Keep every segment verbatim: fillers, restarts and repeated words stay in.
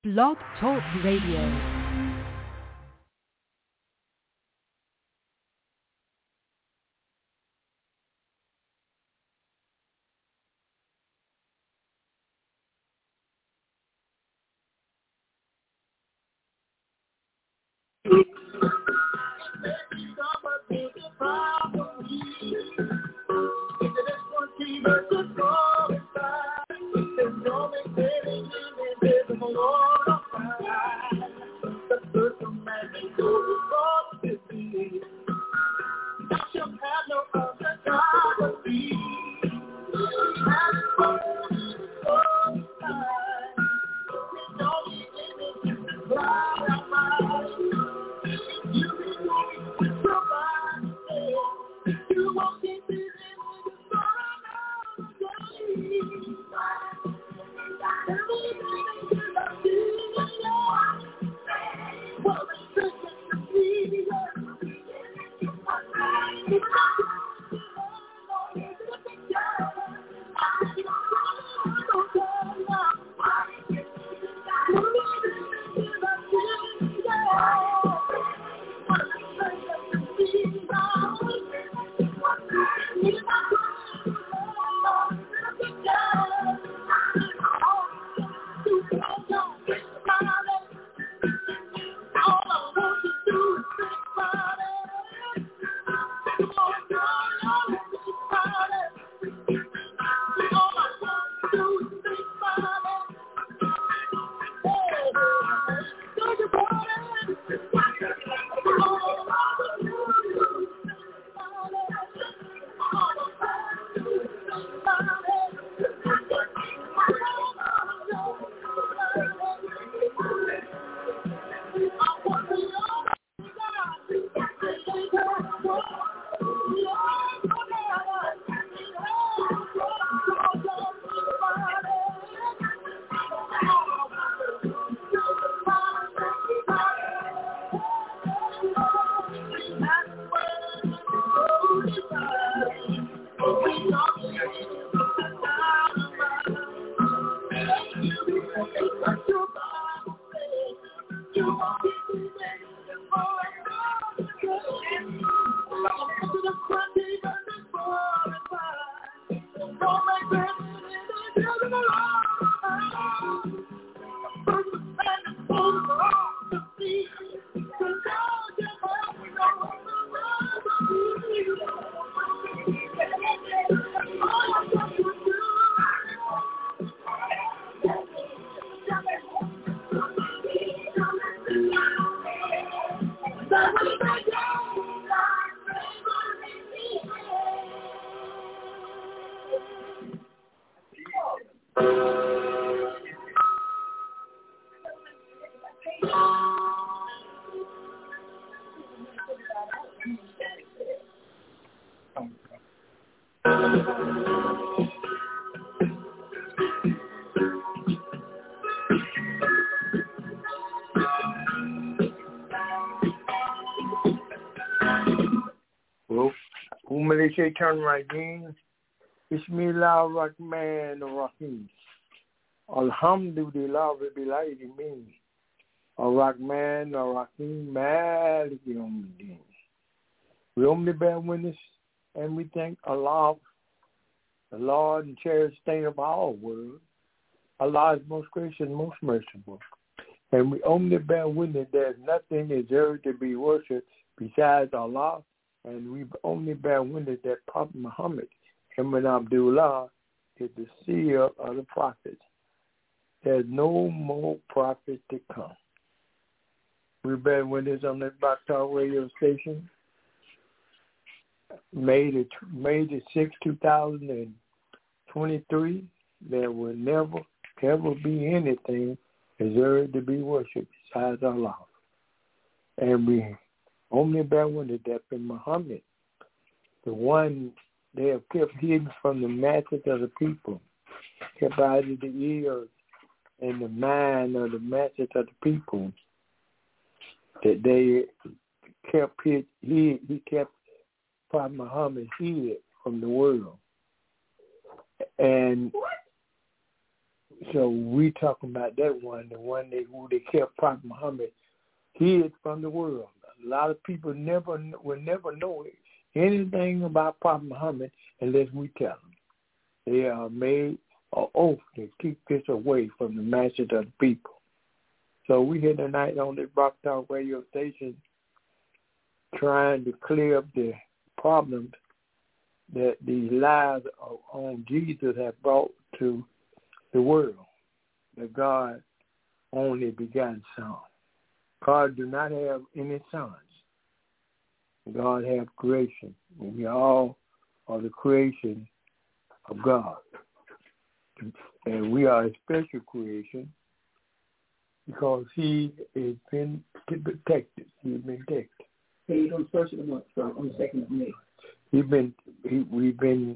Blog Talk Radio. Shaitan Rajim, Bismillah Rahman Rahim, Alhamdulillah Rabbil Alamin, Ar-Rahman Ar-Rahim, Malik Yawmiddin. We only bear witness and we thank Allah, the Lord and cherished thing of our world. Allah is most gracious and most merciful. And we only bear witness there's nothing deserved to be worshipped besides Allah. And we only bear witness that Prophet Muhammad, Ibn Abdullah, is the seer of the prophets. There's no more prophets to come. We bear witness on the Baktar radio station, May the, May the sixth, two thousand twenty-three. There will never, ever be anything deserved to be worshipped besides Allah. And we only bear witness that in Muhammad, the one they have kept hidden from the masses of the people, kept out of the ears and the mind of the masses of the people, that they kept hid, he, he kept Prophet Muhammad hid from the world. And So we talking about that one, the one that who they kept Prophet Muhammad hid from the world. A lot of people never will never know anything about Prophet Muhammad unless we tell them. They are made an oath to keep this away from the masses of the people. So we here tonight on the Rock Talk radio station trying to clear up the problems that these lies on Jesus have brought to the world. That God only begotten Son. God do not have any sons. God have creation. We all are the creation of God. And we are a special creation because he has been protected. He's been protected. Paid on the first of the month, so on the second of May. He's been, he, we've been,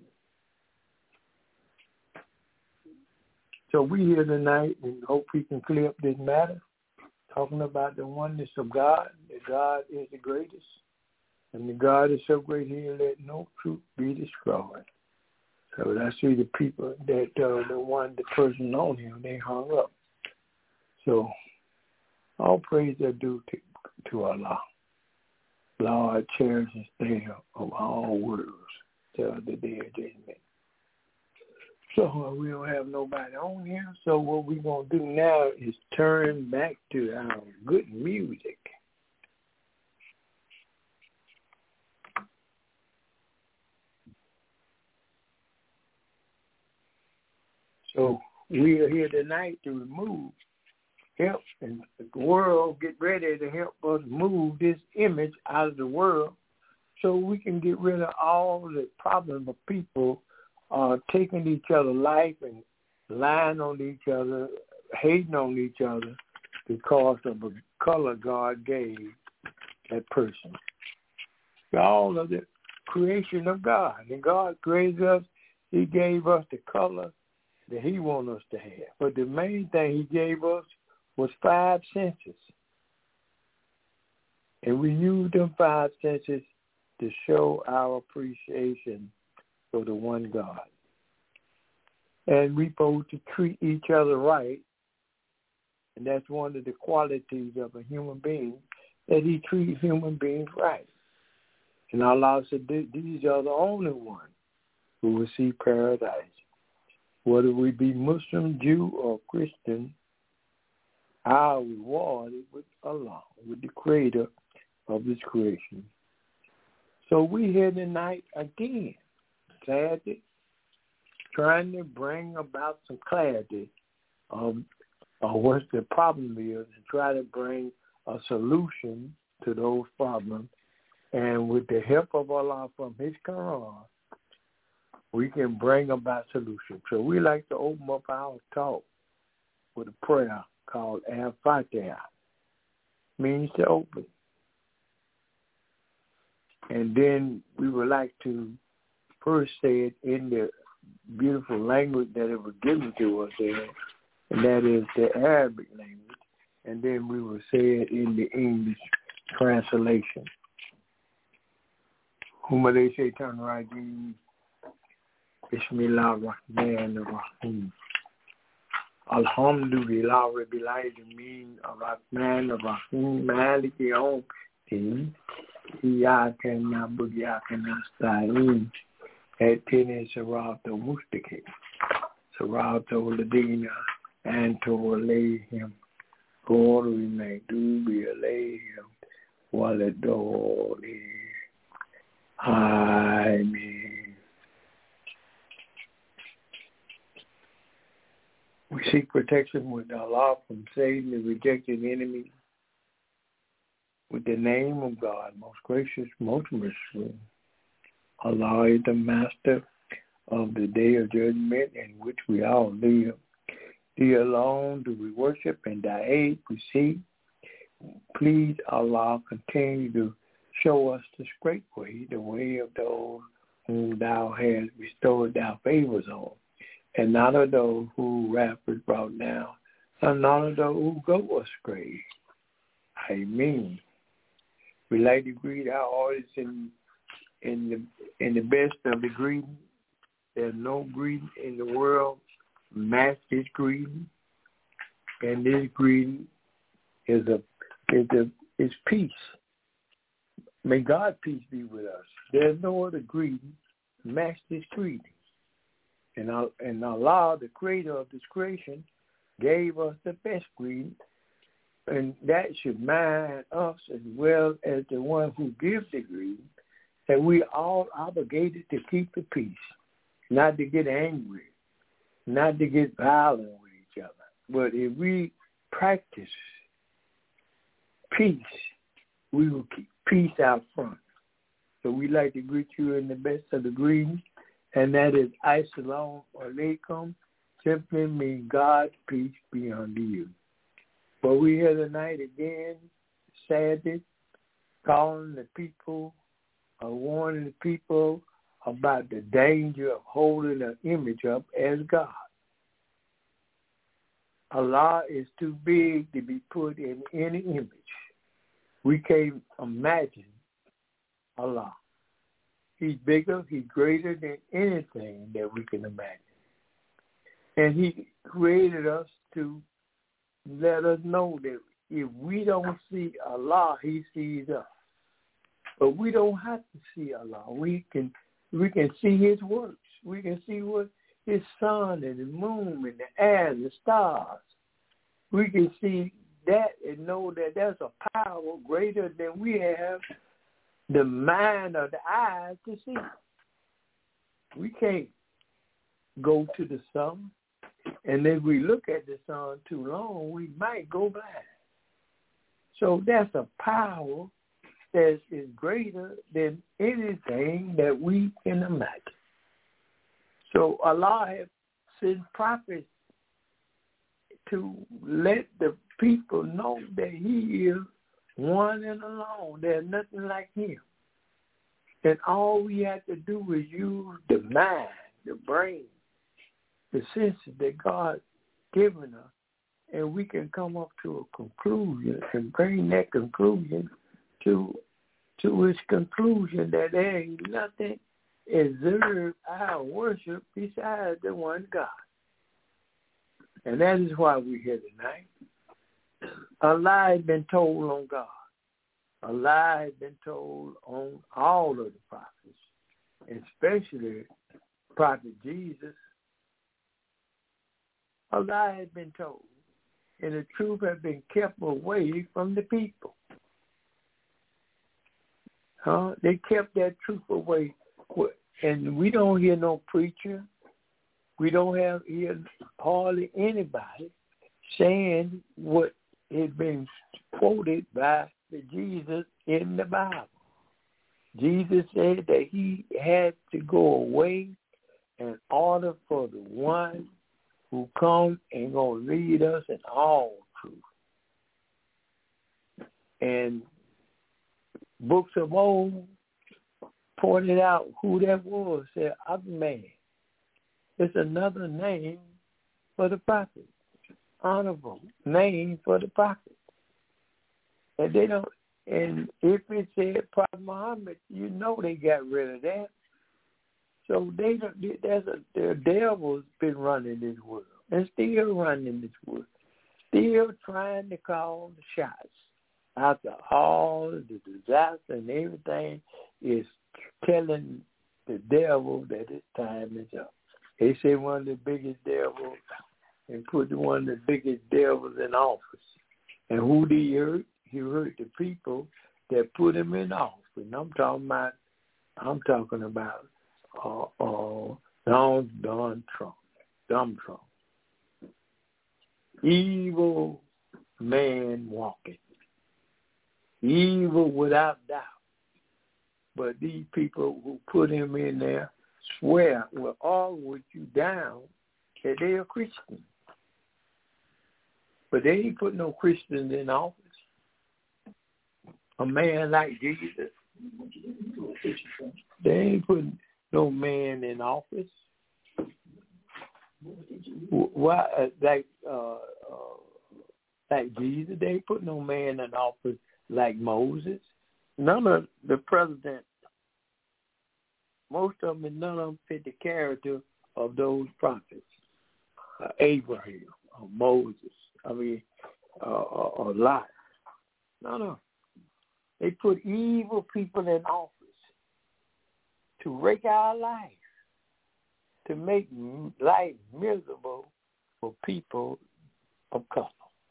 so we here tonight and hope we can clear up this matter, talking about the oneness of God, that God is the greatest, and the God is so great he'll let no truth be destroyed. So I see the people that uh, the one, the person on him, they hung up. So all praise are due to, to Allah. Lord cherishes there of all worlds till the day of judgment. So uh, we don't have nobody on here. So what we're going to do now is turn back to our good music. So we are here tonight to remove, help, and the world get ready to help us move this image out of the world so we can get rid of all the problems of people uh, taking each other's life and lying on each other, hating on each other because of a color God gave that person. All of the creation of God. And God created us. He gave us the color that he wants us to have. But the main thing he gave us was five senses. And we use them five senses to show our appreciation for the one God. And we're supposed to treat each other right. And that's one of the qualities of a human being, that he treats human beings right. And Allah said, these are the only ones who will see paradise. Whether we be Muslim, Jew, or Christian, our reward is with Allah, with the creator of this creation. So we here tonight again, sadly, trying to bring about some clarity of, of what the problem is and try to bring a solution to those problems. And with the help of Allah from his Quran, we can bring about solutions. So we like to open up our talk with a prayer called Al-Fatiha. Means to open. And then we would like to first say it in the beautiful language that it was given to us there, and that is the Arabic language. And then we will say it in the English translation. Humade Shaitan Rajim. Bismillah ar-Rahman ar-Rahim. Alhamdulillah Rabbil Alamin ar-Rahman ar-Rahim Maliki Yawm Din Iyyaka na'budu wa iyyaka nasta'in Ihdina as-siratal mustaqim Siratal ladzina an'amta alayhim ghayril maghdubi alayhim waladdallin. Amen. We seek protection with Allah from Satan, the rejected enemy, with the name of God, most gracious, most merciful. Allah is the master of the day of judgment in which we all live. Thee alone do we worship, and thy aid we seek. Please, Allah, continue to show us the straight way, the way of those whom thou hast bestowed thy favors on, and not of those who wrath is brought down, and not of those who go astray. Amen. We like to greet our audience in in the in the best of the greeting. There's no greeting in the world match this greeting, and this greeting is a is a is peace. May God's peace be with us. There's no other greeting match this greeting. And, and Allah, the creator of this creation, gave us the best greeting, and that should mind us as well as the one who gives the greeting, that we are all obligated to keep the peace, not to get angry, not to get violent with each other. But if we practice peace, we will keep peace out front. So we like to greet you in the best of the greetings, and that is Assalamu alaikum, simply means God's peace be unto you. But we here tonight again, Sabbath, calling the people, uh, warning the people about the danger of holding an image up as God. Allah is too big to be put in any image. We can't imagine Allah. He's bigger, he's greater than anything that we can imagine. And he created us to let us know that if we don't see Allah, he sees us. But we don't have to see Allah. We can we can see his works. We can see what his sun and the moon and the air and the stars. We can see that and know that there's a power greater than we have the mind or the eyes to see. We can't go to the sun, and if we look at the sun too long, we might go blind. So that's a power that is greater than anything that we can imagine. So Allah has sent prophets to let the people know that he is one and alone. There's nothing like him. And all we have to do is use the mind, the brain, the senses that God's given us, and we can come up to a conclusion and bring that conclusion to to its conclusion that there ain't nothing deserves our worship besides the one God. And that is why we're here tonight. A lie has been told on God. A lie has been told on all of the prophets, especially Prophet Jesus. A lie has been told, and the truth has been kept away from the people. Huh? They kept that truth away, and we don't hear no preacher. We don't have hear hardly anybody saying what has been quoted by the Jesus in the Bible. Jesus said that he had to go away in order for the one who comes and going to lead us in all truth. And books of old pointed out who that was, said, other man. It's another name for the prophet. Honorable name for the prophet. And they don't, and if it said Prophet Muhammad, you know they got rid of that. So they don't, there's a, the devil's been running this world and still running this world. Still trying to call the shots. After all the disaster and everything is telling the devil that his time is up. They say one of the biggest devils and put one of the biggest devils in office. And who did he hurt? He hurt the people that put him in office. And I'm talking about, I'm talking about uh, uh, Donald, Donald Trump, Donald Trump. Evil man walking. Evil without doubt. But these people who put him in there swear, will argue with you down that they are Christian. But they ain't put no Christians in office. A man like Jesus, they ain't putting no man in office. Why, like, uh, uh, like Jesus, they ain't put no man in office like Moses. None of the presidents, most of them, none of them fit the character of those prophets. uh, Abraham or Moses. I mean, uh, or, or Lot. No, no. They put evil people in office to wreck our life, to make life miserable for people of color.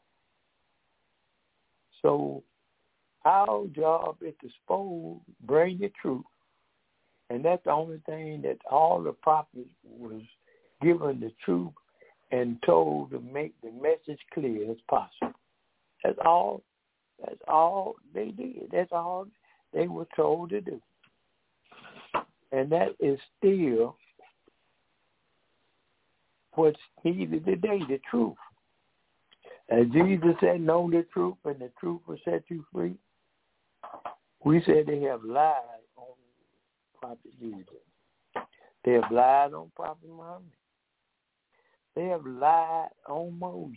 So our job is to expose, bring the truth, and that's the only thing that all the prophets was given the truth and told to make the message clear as possible. That's all. That's all they did. That's all they were told to do. And that is still what's needed today, the truth. As Jesus said, know the truth, and the truth will set you free. We said they have lied on Prophet Jesus. They have lied on Prophet Muhammad. They have lied on Moses.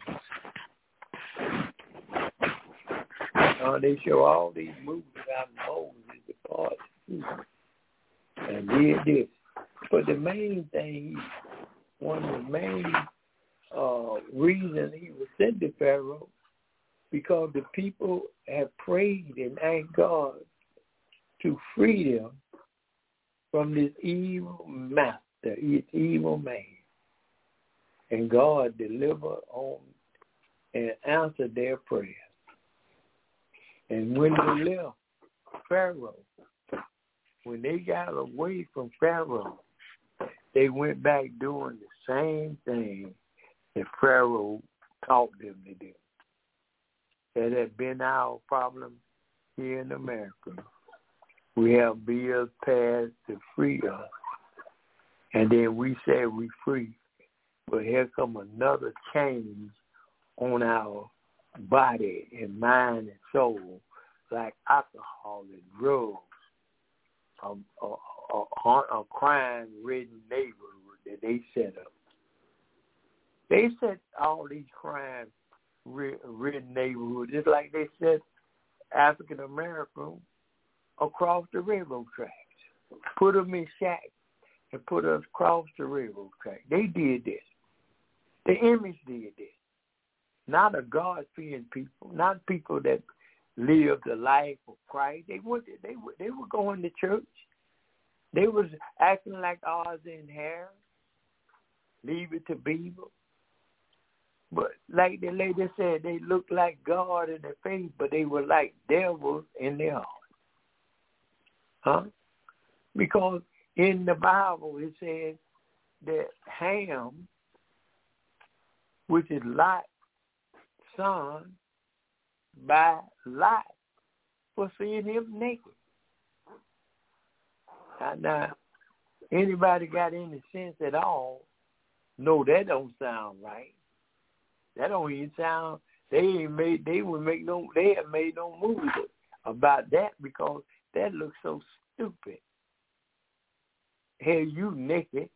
Uh, they show all these movies about Moses, the part, and did this. But the main thing, one of the main uh, reasons he was sent to Pharaoh, because the people have prayed and asked God to free them from this evil master, this evil man. And God delivered on and answered their prayers. And when they left Pharaoh, when they got away from Pharaoh, they went back doing the same thing that Pharaoh taught them to do. That had been our problem here in America. We have bills passed to free us, and then we say we free, but here come another change on our body and mind and soul, like alcohol and drugs, a, a, a, a crime-ridden neighborhood that they set up. They set all these crime-ridden neighborhoods just like they set African Americans across the railroad tracks. Put them in shacks and put us across the railroad track. They did this. The image did this. Not a God-fearing people, not people that lived the life of Christ. They were they were they were going to church. They was acting like Oz and Harry. Leave it to Beaver. But like the lady said, they looked like God in their face, but they were like devils in their heart. Huh? Because in the Bible it says that Ham, which is Lot's son, by Lot, for seeing him naked. Now, now, anybody got any sense at all, no, that don't sound right. That don't even sound, they ain't made, they would make no, they have made no movie about that because that looks so stupid. Hey, you naked.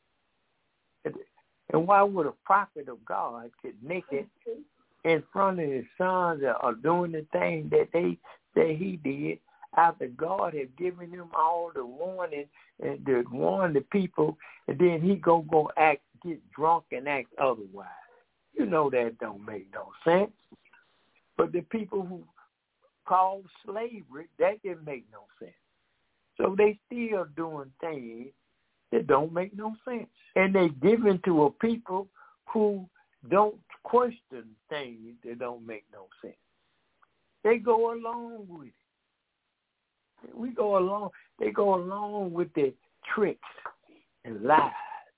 And why would a prophet of God get naked in front of his sons that are doing the thing that they that he did after God had given him all the warning and to warn the people, and then he go go act, get drunk and act otherwise? You know that don't make no sense. But the people who call slavery, that didn't make no sense. So they still doing things that don't make no sense. And they give in to a people who don't question things that don't make no sense. They go along with it. We go along, they go along with the tricks and lies.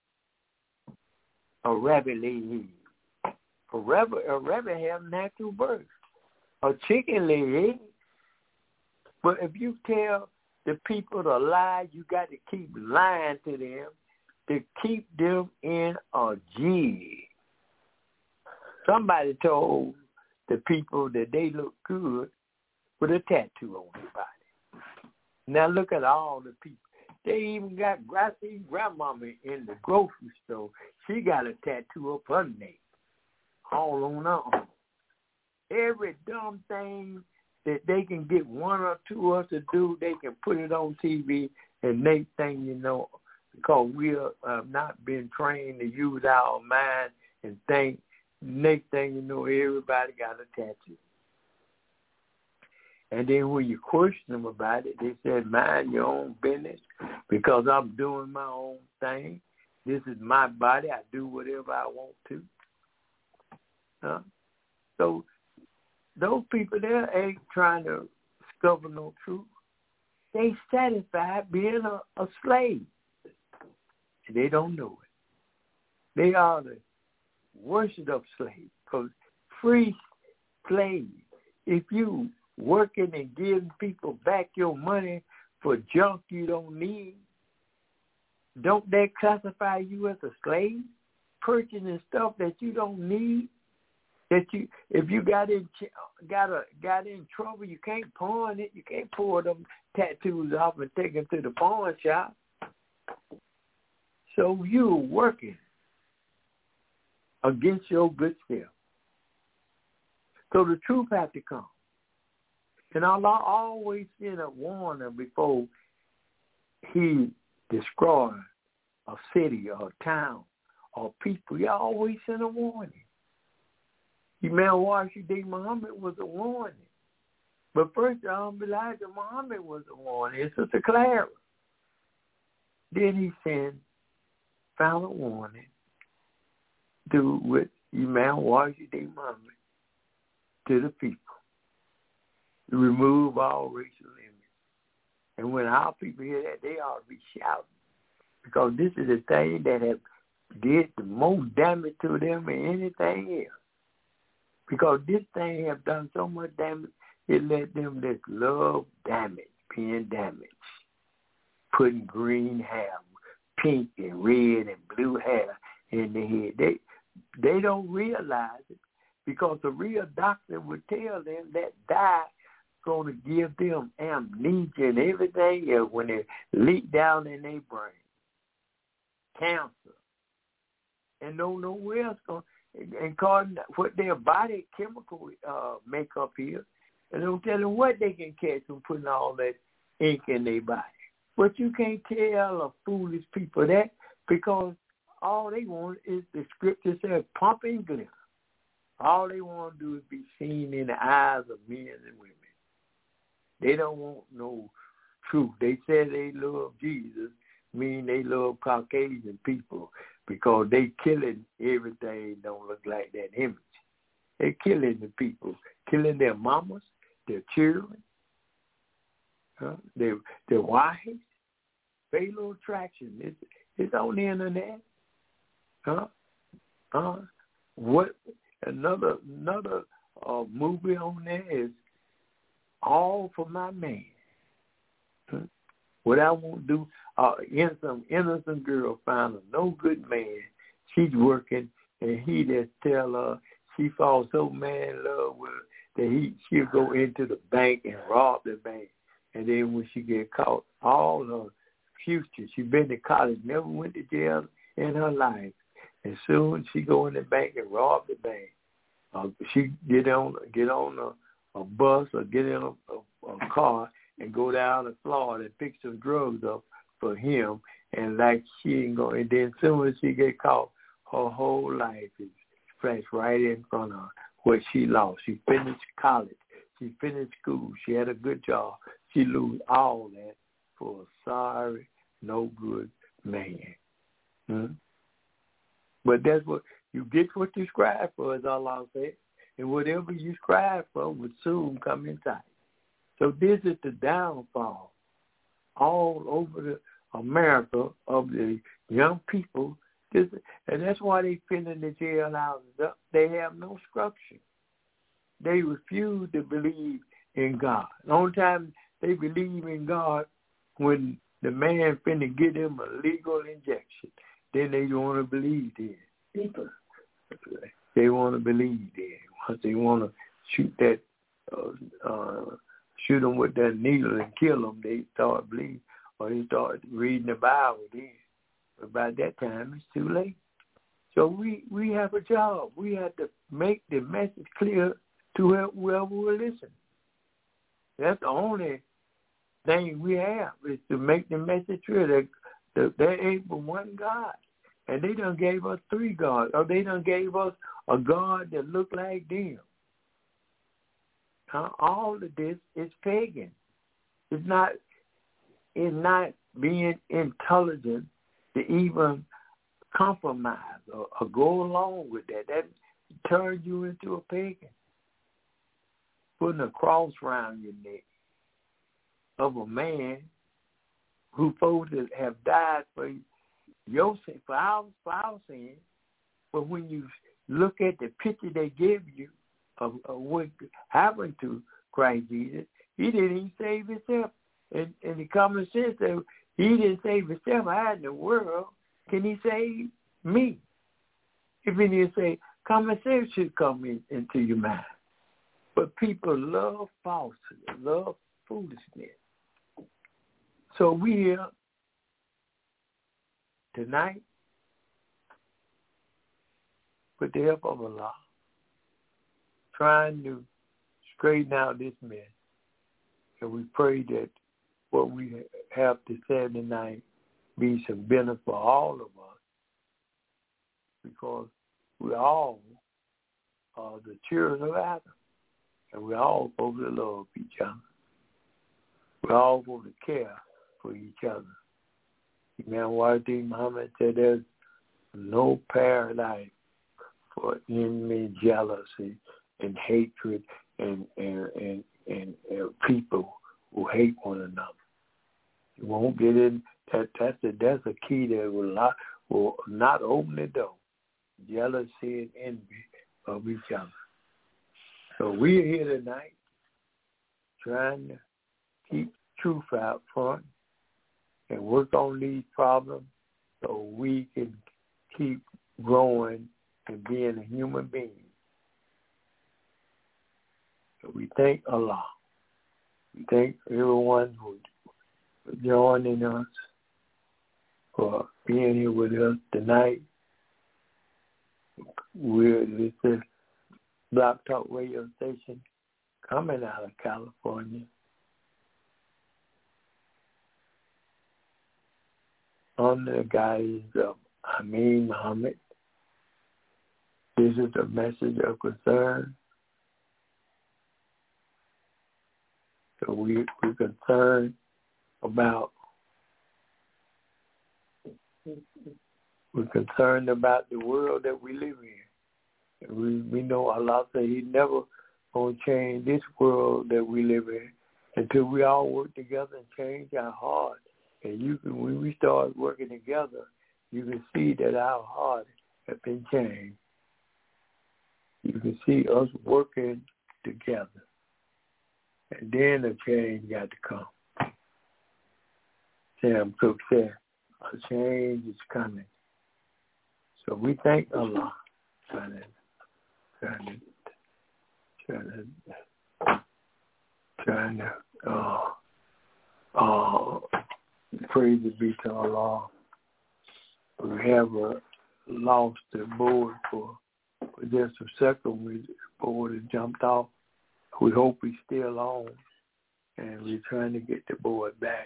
A rabbit lay eggs. A rabbit, a rabbit have natural birth. A chicken lay eggs. But if you tell the people to lie, you got to keep lying to them to keep them in a jig. Somebody told the people that they look good with a tattoo on their body. Now look at all the people. They even got, I see grandmama in the grocery store. She got a tattoo up her neck, all on her arm. Every dumb thing that they can get one or two of us to do, they can put it on T V, and next thing you know, because we have uh, not been trained to use our mind and think, next thing you know, everybody got a tattoo. And then when you question them about it, they said, mind your own business because I'm doing my own thing. This is my body. I do whatever I want to. Huh? So those people there ain't trying to discover no truth. They satisfied being a, a slave. And they don't know it. They are the worst of slaves because free slaves, if you working and giving people back your money for junk you don't need, don't that classify you as a slave? Purchasing stuff that you don't need, that you, if you got in got a got in trouble, you can't pawn it. You can't pull them tattoos off and take them to the pawn shop. So you're working against your good self. So the truth has to come. And Allah always sent a warning before he destroyed a city or a town or people. He always sent a warning. Imam Washington Muhammad was a warning. But first, um, Elijah Muhammad was a warning. It's Sister Clara. Then he sent, found a warning to with Imam Washington Muhammad to the people. To remove all racial limits. And when our people hear that, they ought to be shouting. Because this is a thing that have did the most damage to them than anything else. Because this thing have done so much damage, it let them just love damage, being damaged. Putting green hair, pink and red and blue hair in the head. They they don't realize it because the real doctor would tell them that dye going to give them amnesia and everything else when they leak down in their brain. Cancer. And don't know where else going and cause what their body chemical uh, makeup is. And don't tell them what they can catch from putting all that ink in their body. But you can't tell a foolish people that because all they want is the scripture says pump and glitter. All they want to do is be seen in the eyes of men and women. They don't want no truth. They say they love Jesus, mean they love Caucasian people because they killing everything don't look like that image. They killing the people, killing their mamas, their children, huh? their their wives. Fatal attraction. It's, it's on the internet. Huh? Uh, what another another uh, movie on there is All for My Man. Huh? What I won't do, uh, innocent, innocent girl found a no good man. She's working, and he just tell her she falls so mad in love with her that he she'll go into the bank and rob the bank. And then when she get caught, all her future, she been to college, never went to jail in her life. And soon she go in the bank and rob the bank. Uh, she get on get on a, a bus or get in a, a, a car and go down to Florida and pick some drugs up for him. And like she ain't going, and then soon as she get caught, her whole life is flashed right in front of her. What she lost, she finished college, she finished school, she had a good job. She lose all that for a sorry, no good man. Hmm? But that's what you get what you strive for, as Allah said, and whatever you strive for will soon come in sight. So this is the downfall all over the America of the young people, this, and that's why they filling the jailhouses up. They have no structure. They refuse to believe in God. The only time they believe in God when the man finna give them a legal injection. Then they want to believe in people. They want to believe in. Once they want to shoot that, uh, uh, shoot them with that needle and kill them, they start believing, or they start reading the Bible then. But by that time, it's too late. So we, we have a job. We have to make the message clear to whoever will listen. That's the only thing we have is to make the message clear that, that there ain't but one God. And they done gave us three gods. Or they done gave us a God that looked like them. Now, all of this is pagan. It's not, it's not being intelligent to even compromise or, or go along with that. That turns you into a pagan. Putting a cross around your neck of a man who's supposed to have died for your sin, for our, for our sin. But when you look at the picture they give you of, of what happened to Christ Jesus, he didn't even save himself. And, and the common sense that he didn't save himself. How in the world can he save me? If he didn't say, common sense should come in, into your mind. But people love falsehood, love foolishness. So we here tonight, with the help of Allah, trying to straighten out this mess. And we pray that what we have to say tonight be some benefit for all of us, because we all are the children of Adam, and we all supposed to love each other. We all supposed to care for each other. Imam Wadi Muhammad said there's no paradise for envy, jealousy, and hatred, and and and, and, and people who hate one another. You won't get in. That that's a that's a key that will not will not open the door. Jealousy and envy of each other. So we're here tonight trying to keep truth out front and work on these problems so we can keep growing and being a human being. So we thank Allah. We thank everyone who for joining us, for being here with us tonight. We're this is Block Talk Radio Station coming out of California. Under the guidance of Amin Muhammad. This is a message of concern. So we, we're concerned about we're concerned about the world that we live in. And we, we know Allah said He never gonna change this world that we live in until we all work together and change our hearts. And you can, when we start working together, you can see that our hearts have been changed. You can see us working together. And then a change got to come. Sam Cooke said, a change is coming. So we thank Allah. Trying to, trying to, trying to, trying to, uh, uh, praise be to Allah. We have uh, lost the board for, for just a second. We, the board has jumped off. We hope he's still on, and we're trying to get the board back.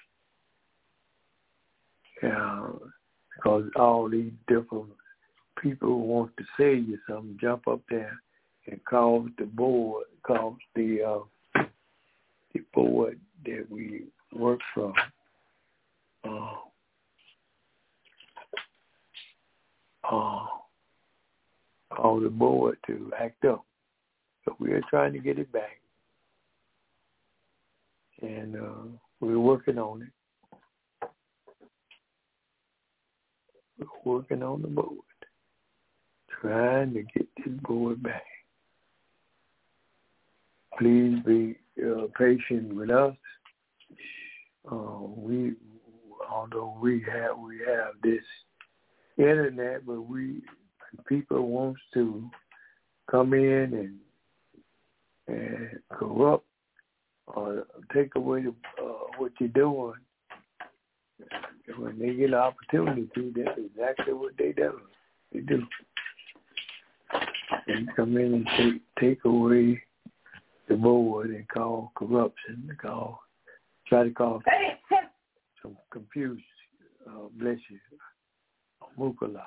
Uh, because all these different people who want to say you something jump up there and cause the board, cause the uh, the board that we work from. Uh, uh, call the board to act up. So we are trying to get it back. And uh, we're working on it. We're working on the board. Trying to get this board back. Please be uh, patient with us. Uh, we, although we have we have this internet, but we people wants to come in and and corrupt or take away the, uh, what you're doing. When they get an opportunity to, that's exactly what they do. They do. They come in and take take away the board and call corruption, call try to cause some confusion. Uh, bless you. On Mukala.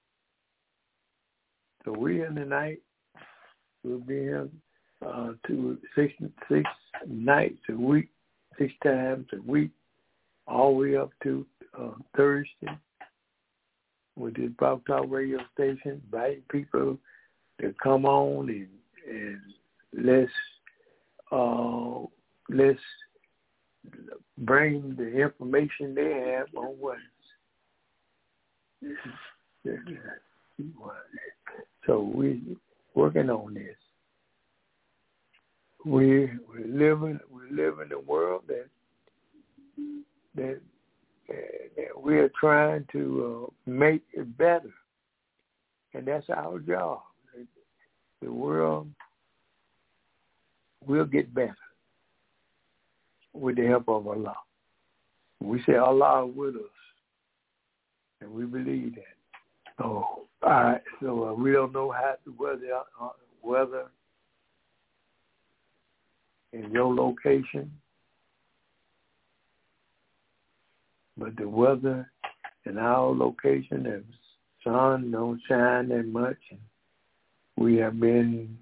So we in the night, we'll be here uh, two, six, six nights a week, six times a week, all the way up to uh, Thursday with this Blog Talk radio station, inviting people to come on and, and let's uh, let's bring the information they have on what. So we working on this. We we live in we live in a world that that, that we are trying to uh, make it better, and that's our job. The world will get better with the help of Allah. We say Allah is with us, and we believe that. Oh, all right. So uh, we don't know how the weather, uh, weather in your location, but the weather in our location, the sun don't shine that much. And we have been,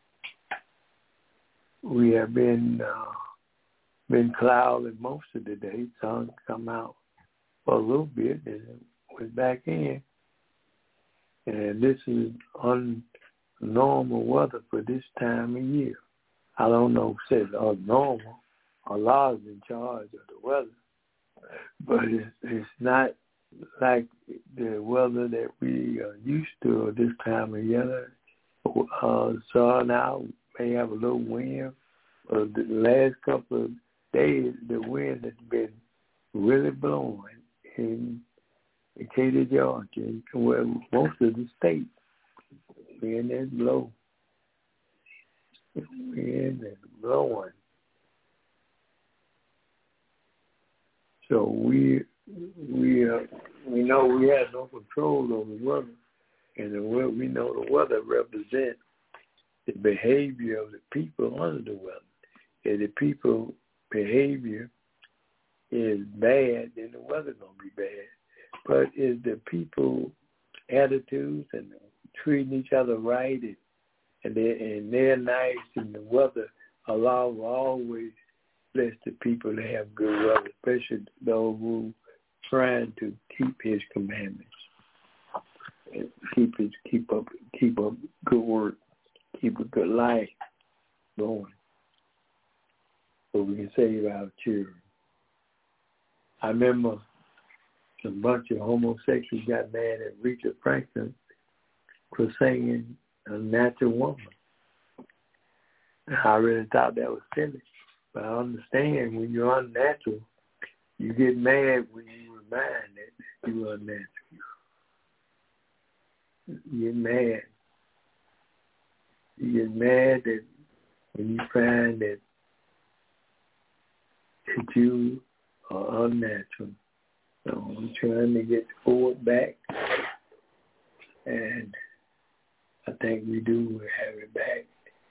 we have been, uh, been cloudy most of the day. Sun come out for a little bit, and it was back in. And this is unnormal weather for this time of year. I don't know if it's unnormal. Allah is in charge of the weather. But it's, it's not like the weather that we are used to this time of year. Uh, sun out, may have a little wind. But the last couple of days, the wind has been really blowing in Decatur, Georgia, where most of the states, wind is blow. Wind is blowing. So we we uh, we know we have no control over the weather, and the weather, we know the weather represents the behavior of the people under the weather. If the people behavior is bad, then the weather's gonna be bad. But is the people attitudes and treating each other right, and and they're, and they're nice, and the weather, Allah will always bless the people that have good weather, especially those who trying to keep His commandments, and keep his, keep up keep up good work, keep a good life going, so we can save our children. I remember a bunch of homosexuals got mad at Aretha Franklin for singing "Unnatural Woman." I really thought that was silly, but I understand when you're unnatural, you get mad when you remind that you're unnatural. You get mad. You get mad that when you find that, that you are unnatural. So I'm trying to get the forward back, and I think we do have it back.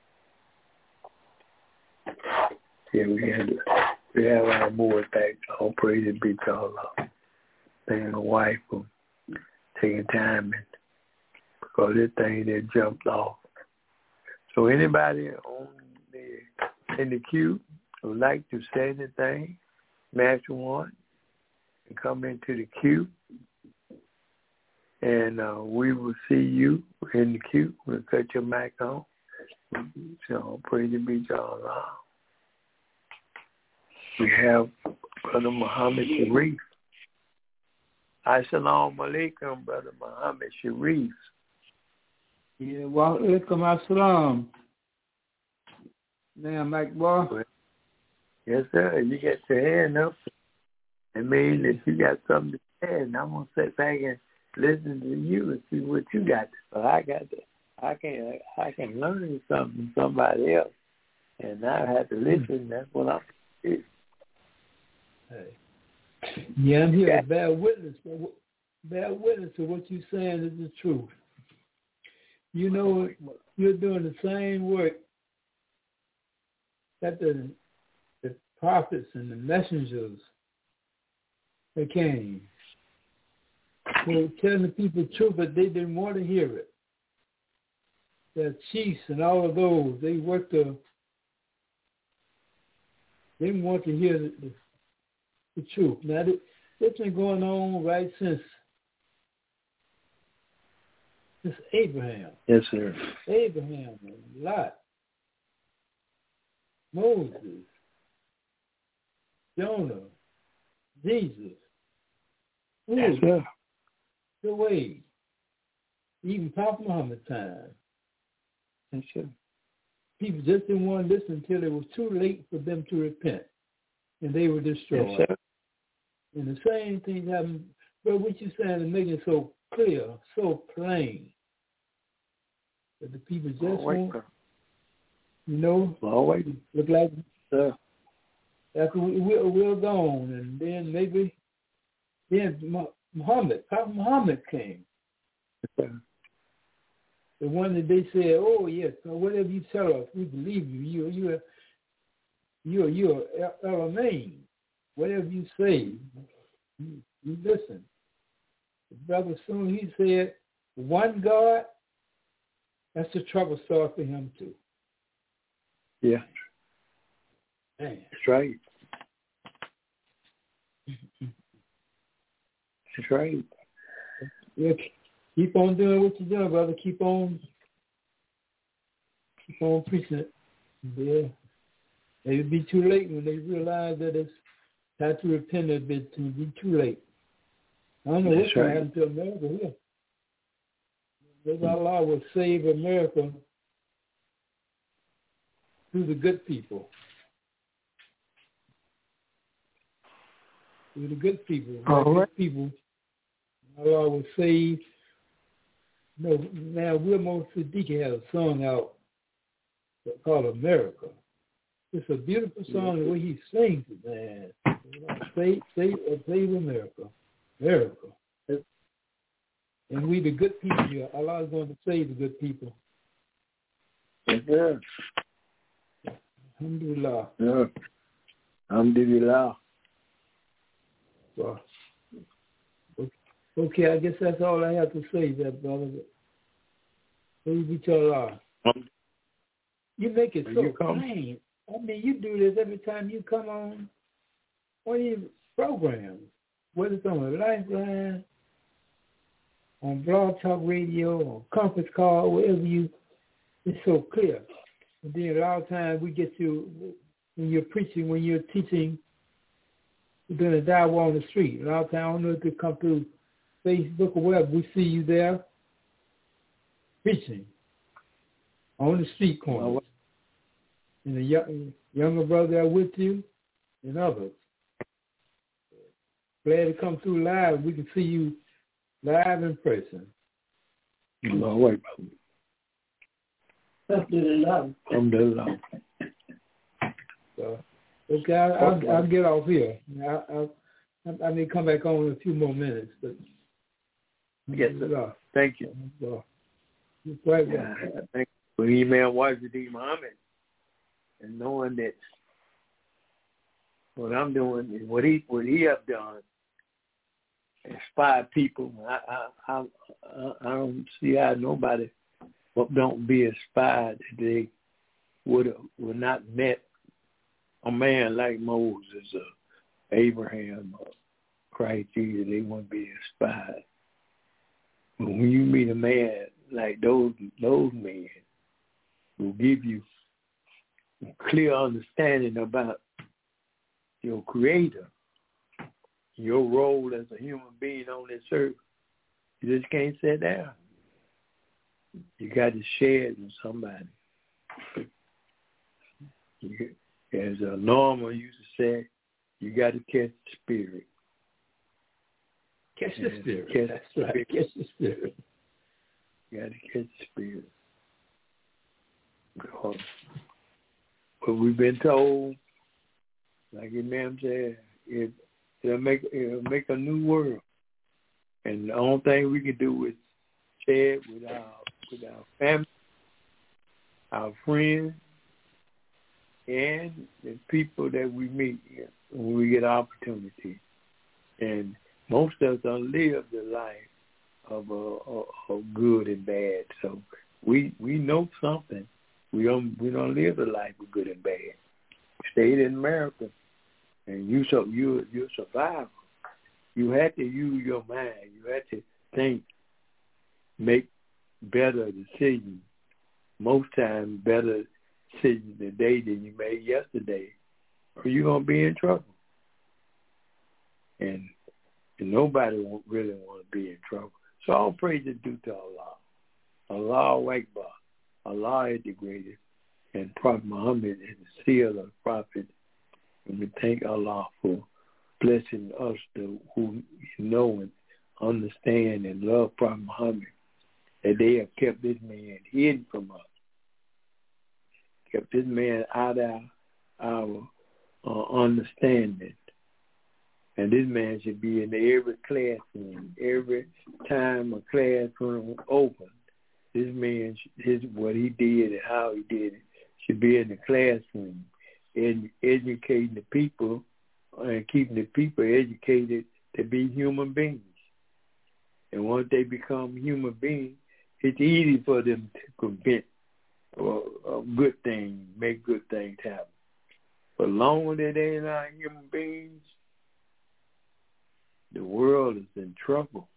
Yeah, we have we have our board back. All praise be to Allah. Thank my wife for taking time, and because this thing that jumped off. So anybody on the in the queue would like to say anything, match one, and come into the queue, and uh, we will see you in the queue. We'll cut your mic on. So praise be to Allah. We have Brother Muhammad Sharif. Assalamu alaikum, Brother Muhammad Sharif. Yeah, wa alaikum assalam. Now, Mike Boy. Yes, sir. You got your hand up. I mean, if you got something to say, and I'm gonna sit back and listen to you and see what you got. So I got to, I can, I can learn something from somebody else, and I have to listen. That's what I'm doing. Hey. Yeah, I'm here to bear witness. Bear witness to what you're saying is the truth. You know, you're doing the same work that the, the prophets and the messengers that came were telling the people the truth, but they didn't want to hear it. The chiefs and all of those, they worked the, they didn't want to hear the, the, the truth. Now, this, this been going on right since, since Abraham. Yes, sir. Abraham, Lot, Moses, Jonah, Jesus, Yes, sir. the way, even Papa Muhammad time. Yes, sir. People just didn't want to listen until it was too late for them to repent, and they were destroyed. Yes, sir. And the same thing happened. But what you're saying is making it so clear, so plain, that the people just Oh, wait, won't, sir. you know, Oh, wait. look like Sir. after we, we're, we're gone, and then maybe then Muhammad, Prophet Muhammad came. Yes, sir. The one that they said, oh, yes, so whatever you tell us, we believe you. You, you're, you're, you're Elohim. Whatever you say, you, you listen. The brother soon, he said, one God, that's the trouble start for him too. Yeah. Man. That's right. That's right. Yeah, keep on doing what you're doing, brother. Keep on, keep on preaching it. Yeah. It'll be too late when they realize that it's time to repent a bit. To be too late. I don't know That's what's going right. to happen to America here. Maybe Allah will save America through the good people. Through the good people. All the right. good people. Allah will save. No, now Wilmo Siddiqui has a song out called America. It's a beautiful song, the way he sings it, man. Save, save, save America. America. And we the good people here. Allah is going to save the good people. Yes, sir. Alhamdulillah. Yeah. Alhamdulillah. So, okay, I guess that's all I have to say, that brother. Praise be to Allah. Um, You make it so you come. plain. I mean, you do this every time you come on one of these programs, whether it's on a Lifeline, on Blog Talk Radio, on conference call, wherever you, it's so clear. And then a lot of times we get you, when you're preaching, when you're teaching, you're doing a dialogue on the street. A lot of times, I don't know if they come through Facebook or wherever, we see you there preaching on the street corner. And the young, younger brother are with you and others. Glad to come through live. We can see you live in person. No, wait, brother. Alhamdulillah. Alhamdulillah. So, okay, I, I'll, I'll get off here. I, I, I may come back on in a few more minutes. But Yes, sir. Thank you. So, you're quite Yeah, welcome. thank you for email Wajid Muhammad and knowing that what I'm doing is what he what he have done. Inspired people. I I I, I don't see how nobody don't be inspired that they would would not met a man like Moses or Abraham or Christ Jesus. They wouldn't be inspired. But when you meet a man like those those men who give you clear understanding about your Creator, your role as a human being on this earth, you just can't sit down. You got to share it with somebody. You, as a Norma used to say, you got to catch the spirit. Catch the spirit. Catch That's the right. spirit. Catch the spirit. You got to catch the spirit. Because what we've been told, like Imam said, it, it'll make it'll make a new world. And the only thing we can do is share it with our with our family, our friends, and the people that we meet when we get opportunity. And most of us don't live the life of, uh, of good and bad. So we we know something. We don't we don't live a life of good and bad. Stayed in America, and you so you you're a survivor. You had to use your mind. You had to think, make better decisions. Most times, better decisions today than you made yesterday, or you're gonna be in trouble. And, and nobody won't really want to be in trouble. So all praise is due to Allah. Allah Akbar. Allah is the greatest. And Prophet Muhammad is the seal of the prophet. And we thank Allah for blessing us to, who know and understand and love Prophet Muhammad, that they have kept this man hidden from us. Kept this man out of our uh, understanding. And this man should be in every classroom. Every time a classroom opens, this man, his what he did and how he did it, should be in the classroom and educating the people and keeping the people educated to be human beings. And once they become human beings, it's easy for them to prevent a good thing, make good things happen. But long as they're not human beings, the world is in trouble.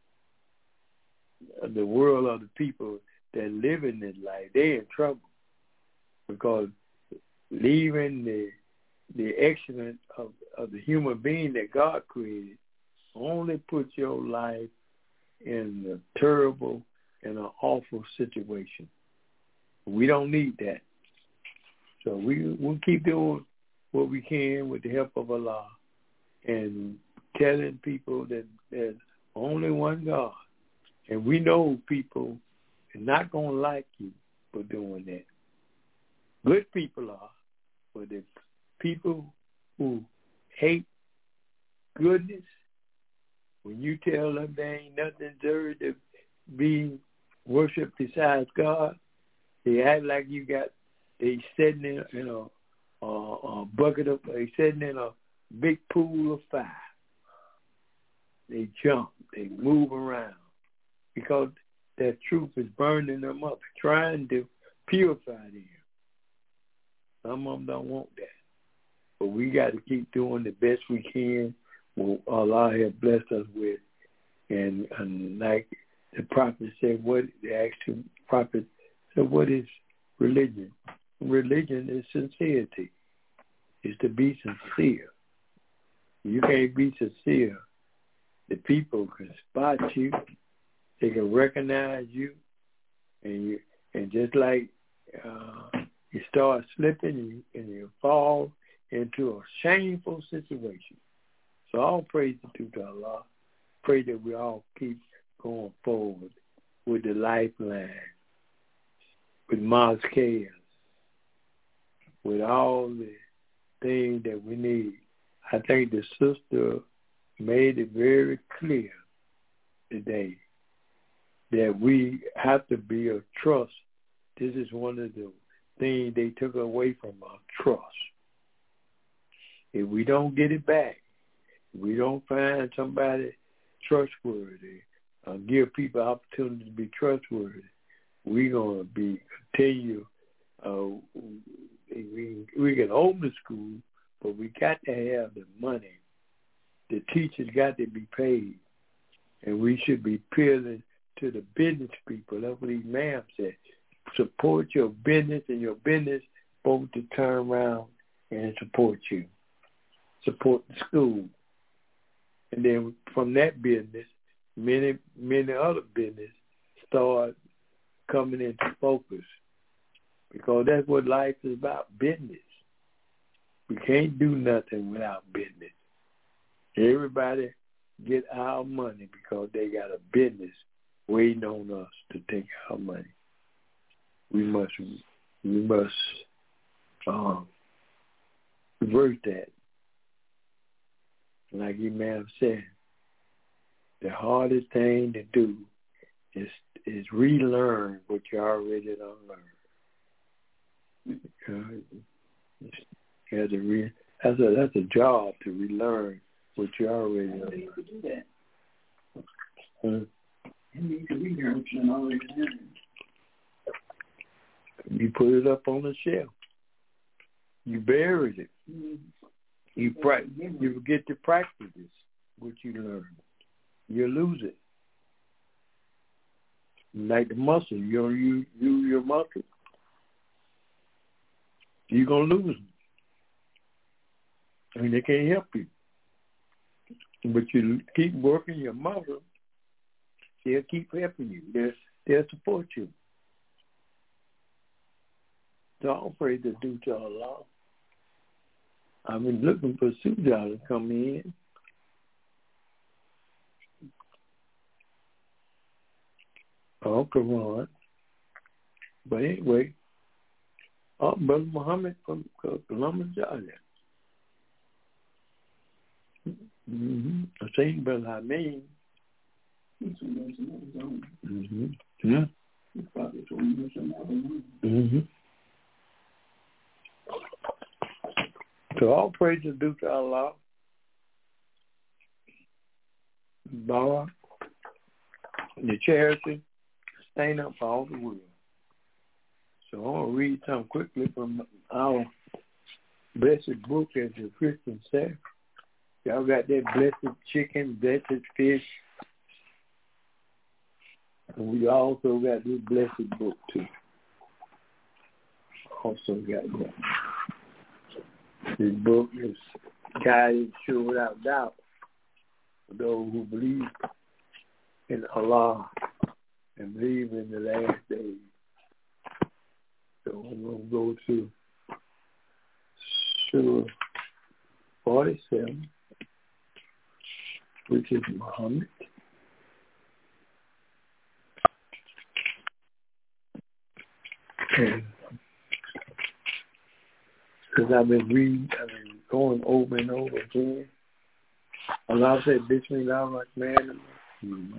The world of the people that live in this life, they're in trouble. Because leaving the the excellence of, of the human being that God created only puts your life in a terrible and an awful situation. We don't need that. So we, we'll keep doing what we can with the help of Allah and telling people that there's only one God. And we know people are not going to like you for doing that. Good people are, but the people who hate goodness, when you tell them there ain't nothing deserved to be worshipped besides God, they act like you got, they sitting in, in a, a, a bucket of, they sitting in a big pool of fire. They jump, they move around because that truth is burning them up, trying to purify them. Some of them don't want that. But we got to keep doing the best we can, what Allah has blessed us with. And, and like the prophet said, what the actual prophet said, what is religion? Religion is sincerity. It's to be sincere. You can't be sincere. The people can spot you. They can recognize you. And you, and just like uh, you start slipping and you, and you fall into a shameful situation. So all praise to Allah. Pray that we all keep going forward with the lifeline, with Mazkars, with all the things that we need. I think the sister made it very clear today that we have to be a trust. This is one of the things they took away from us, trust. If we don't get it back, if we don't find somebody trustworthy, uh, give people opportunity to be trustworthy, we're going to be continue. Uh, we, we can open the school, but we got to have the money. The teachers got to be paid, and we should be appealing to the business people. That's what Imam said. Support your business, and your business supposed to turn around and support you. Support the school. And then from that business, many, many other business start coming into focus, because that's what life is about, business. We can't do nothing without business. Everybody get our money because they got a business waiting on us to take our money. We must, we must um, reverse that. Like Imam said, the hardest thing to do is is relearn what you already done learned. Uh, you have to re- that's a that's a job to relearn what you already learned. You could do that. Hmm? It means to be there, which is already done. You put it up on the shelf. You buried it. Mm-hmm. You pra- you forget to practice this, what you learn. You lose it. Like the muscle, you don't use, use your muscle, you're going to lose them. I mean, they can't help you. But you keep working your muscle, they'll keep helping you. They'll, they'll support you. So I'm afraid to do to Allah. I've been looking for Sujah to come in. Oh, come on. But anyway, oh, Brother Muhammad from Columbus, Georgia. Mm-hmm. I seen Brother Hameen. Mm-hmm. Yeah. Mm-hmm. So all praise is due to Allah. Bara, the charity, stand up for all the world. So I want to read something quickly from our blessed book, as the Christians say. Y'all got that blessed chicken, blessed fish. And we also got this blessed book, too. Also got that. This book is guided, sure, without doubt, for those who believe in Allah and believe in the last days. So I'm going to go to Surah forty-seven, which is Muhammad. Because I've been reading, I've been going over and over again. Allah said, Bismillah ar-Rahman ar-Rahim.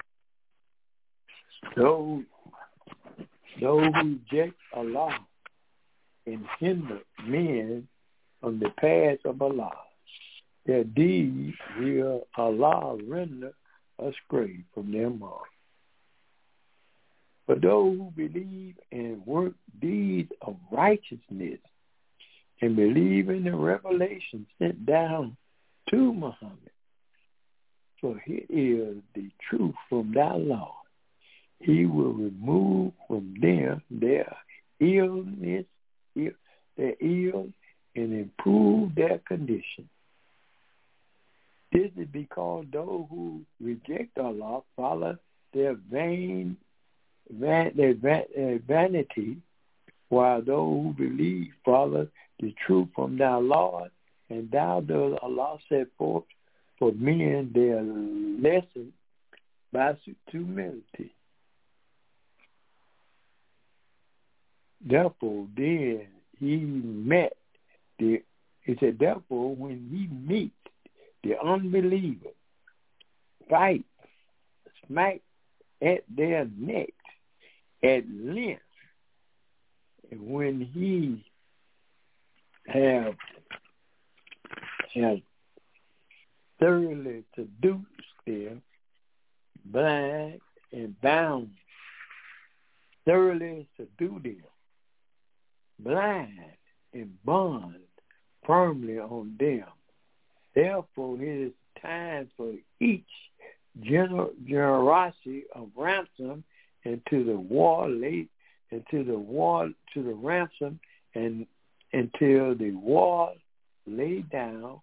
Those, those who reject Allah and hinder men on the path of Allah, their deeds will Allah render astray from their mark. But those who believe and work deeds of righteousness and believe in the revelation sent down to Muhammad, for it is the truth from thy Lord. He will remove from them their illness, their ill, and improve their condition. This is because those who reject Allah follow their vain, van, their, van, their vanity, while those who believe follow the truth from thy Lord, and thou does Allah set forth for men their lesson by humility. Therefore, then he met the, it said, therefore, when he meet the unbeliever, fight, smack at their necks at length, and when he have, have thoroughly seduced them, blind and bound, thoroughly subdue them, blind and bond firmly on them. Therefore, it is time for each gener- generosity of ransom and to the war late, and to the war to the ransom, and until the war lay down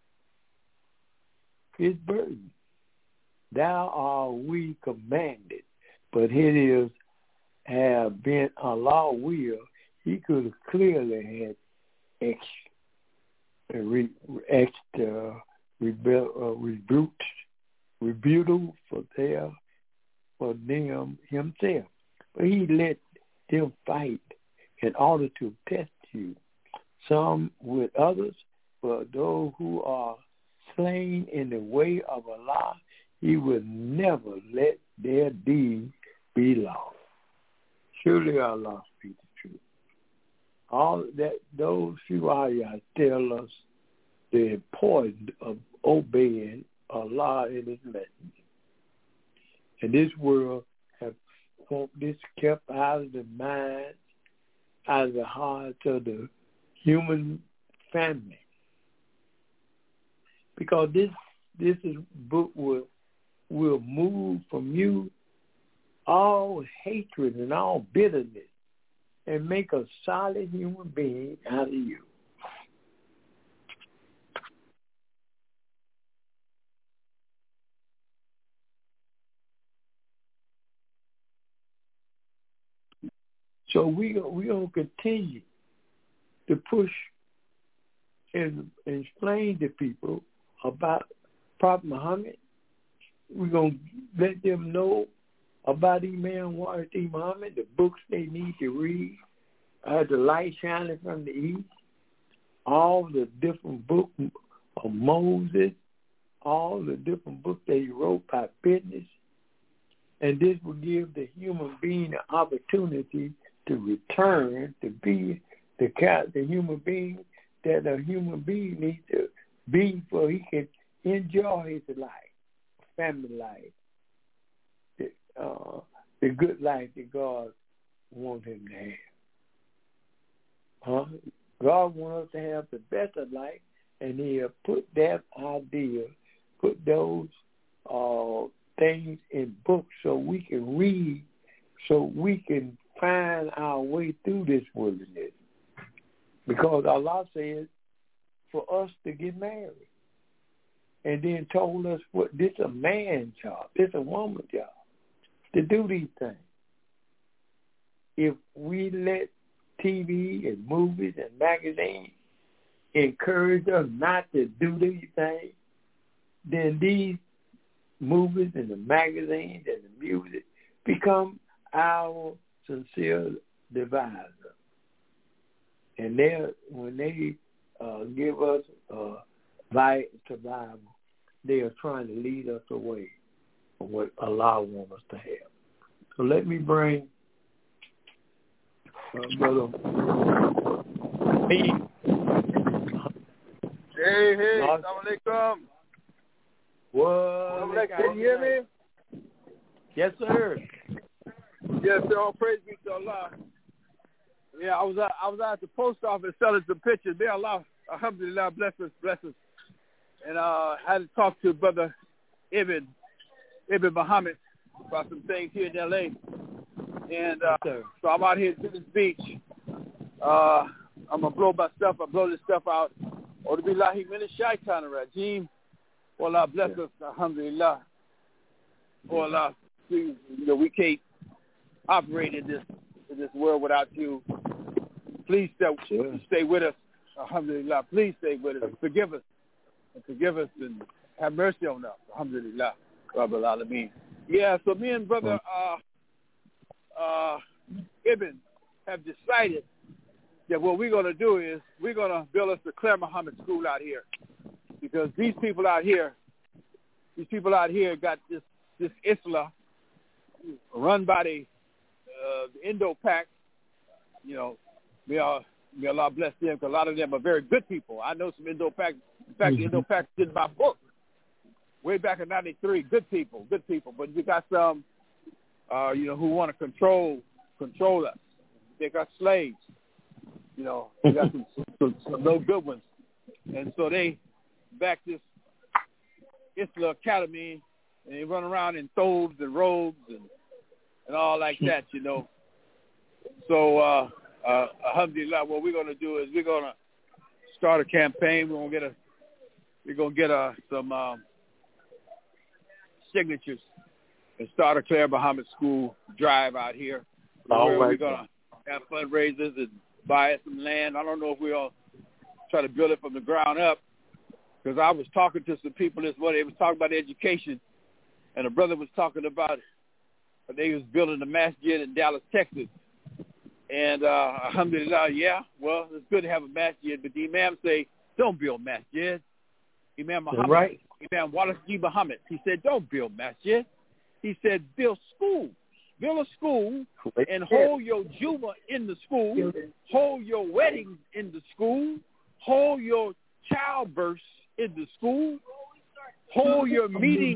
his burden. Thou are we commanded, but it is have been Allah will. He could have clearly had ex, uh, re, ex, uh, rebel, uh, rebuked, rebuttal for their, for them himself. But he let them fight in order to test you, some with others, but those who are slain in the way of Allah, he will never let their deeds be lost. Surely Allah speaks the truth. All that those few ayahs tell us the importance of obeying Allah and his messenger. In this world, want this kept out of the mind, out of the heart of the human family. Because this this is book will will move from you all hatred and all bitterness and make a solid human being out of you. So we we gonna continue to push and, and explain to people about Prophet Muhammad. We're gonna let them know about Imam Wahid Muhammad, the books they need to read, uh, the light shining from the east, all the different books of Moses, all the different books that he wrote by business, and this will give the human being an opportunity to return to be the cat, the human being that a human being needs to be, so he can enjoy his life, family life, the, uh, the good life that God wants him to have. Huh? God wants us to have the better life, and He'll put that idea, put those uh, things in books so we can read, so we can find our way through this wilderness. Because Allah says for us to get married. And then told us what this is a man's job, this is a woman's job, to do these things. If we let T V and movies and magazines encourage us not to do these things, then these movies and the magazines and the music become our sincere divisor. And they, when they uh, give us uh, survival, they are trying to lead us away from what Allah wants us to have. So let me bring uh, Brother me. Hey, hey, assalamu alaikum. What? Can you hear me? Yes, sir. Yes, sir. All praise be to Allah. Yeah, I was at, I was at the post office selling some pictures. May Allah, alhamdulillah, bless us, bless us. And uh, had to talk to Brother Ibn, Ibn Muhammad about some things here in L A. And uh, so I'm out here to this beach. Uh, I'm going to blow my stuff. I blow this stuff out. Or to be lahi min shaitan rajim. Oh, Allah bless us, alhamdulillah. Oh, Allah, please, you know, we can't operate in this in this world without you. Please stay, sure. stay with us, alhamdulillah. Please stay with us. Forgive us. And forgive us and have mercy on us, alhamdulillah. Rabbil Alameen. Yeah, so me and Brother uh, uh, Ibn have decided that what we're going to do is we're going to build us a Claire Muhammad school out here. Because these people out here, these people out here got this, this Islam run by the, uh, the Indo-Pak. You know, may Allah, may Allah bless them, because a lot of them are very good people. I know some Indo-Pak. In fact, mm-hmm. the Indo-Pak did my book way back in ninety-three. Good people, good people. But you got some, uh, you know, who want to control control us. They got slaves. You know, they got some, some, some no good ones. And so they back this Isla Academy, and they run around in thobes and robes and, and all like that, you know. So, uh, uh, alhamdulillah, what we're going to do is we're going to start a campaign. We're going to get a, we're going to get a, some um, signatures and start a Claire Muhammad School drive out here. All where right. We're going to have fundraisers and buy some land. I don't know if we'll try to build it from the ground up, because I was talking to some people this morning. They was talking about education, and a brother was talking about they was building a masjid in Dallas, Texas. And uh, alhamdulillah, yeah, well, it's good to have a masjid, but the imam say, don't build masjid. Imam Muhammad, right. Imam Wallace G. Muhammad, he said, don't build masjid. He said, build schools. Build a school and hold your Juma in the school, hold your weddings in the school, hold your childbirths in the school, hold your meetings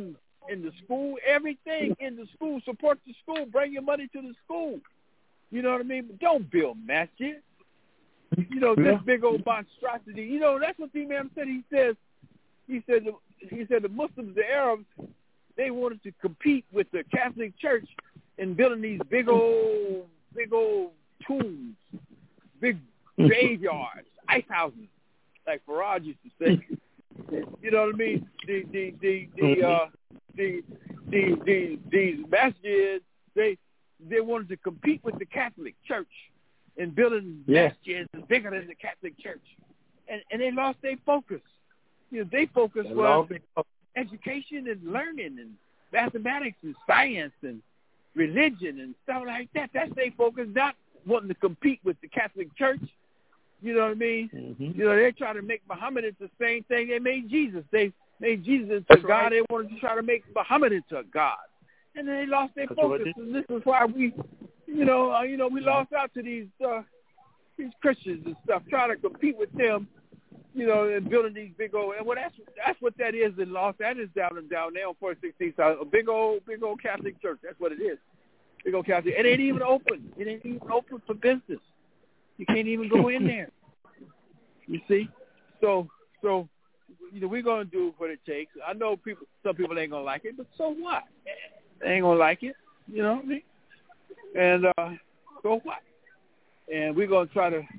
in the school, everything in the school. Support the school. Bring your money to the school. You know what I mean? But don't build masjid. You know, this big old monstrosity. You know, that's what the Imam said. He says, he said, he said the Muslims, the Arabs, they wanted to compete with the Catholic Church in building these big old, big old tombs, big graveyards, ice houses, like Farage used to say. You know what I mean? The the the the uh, the the the these masjids, they they wanted to compete with the Catholic Church in building yeah. masjids bigger than the Catholic Church, and and they lost their focus. You know, they focus was education and learning and mathematics and science and religion and stuff like that. That's their focus, not wanting to compete with the Catholic Church. You know what I mean? Mm-hmm. You know, they try to make Muhammad into the same thing they made Jesus. They made Jesus into That's God. Right. They wanted to try to make Muhammad into a God. And then they lost their That's focus. And this is why we, you know, uh, you know, we lost out to these uh, these Christians and stuff, trying to compete with them, you know, and building these big old, and well, that's that's what that is in Los Angeles, down and down there on four sixteen South, a big old, big old Catholic church. That's what it is. Big old Catholic. It ain't even open. It ain't even open for business. You can't even go in there. You see? So, so you know, we're going to do what it takes. I know people, some people ain't going to like it, but so what? They ain't going to like it. You know what I mean? And uh, so what? And we're going to try to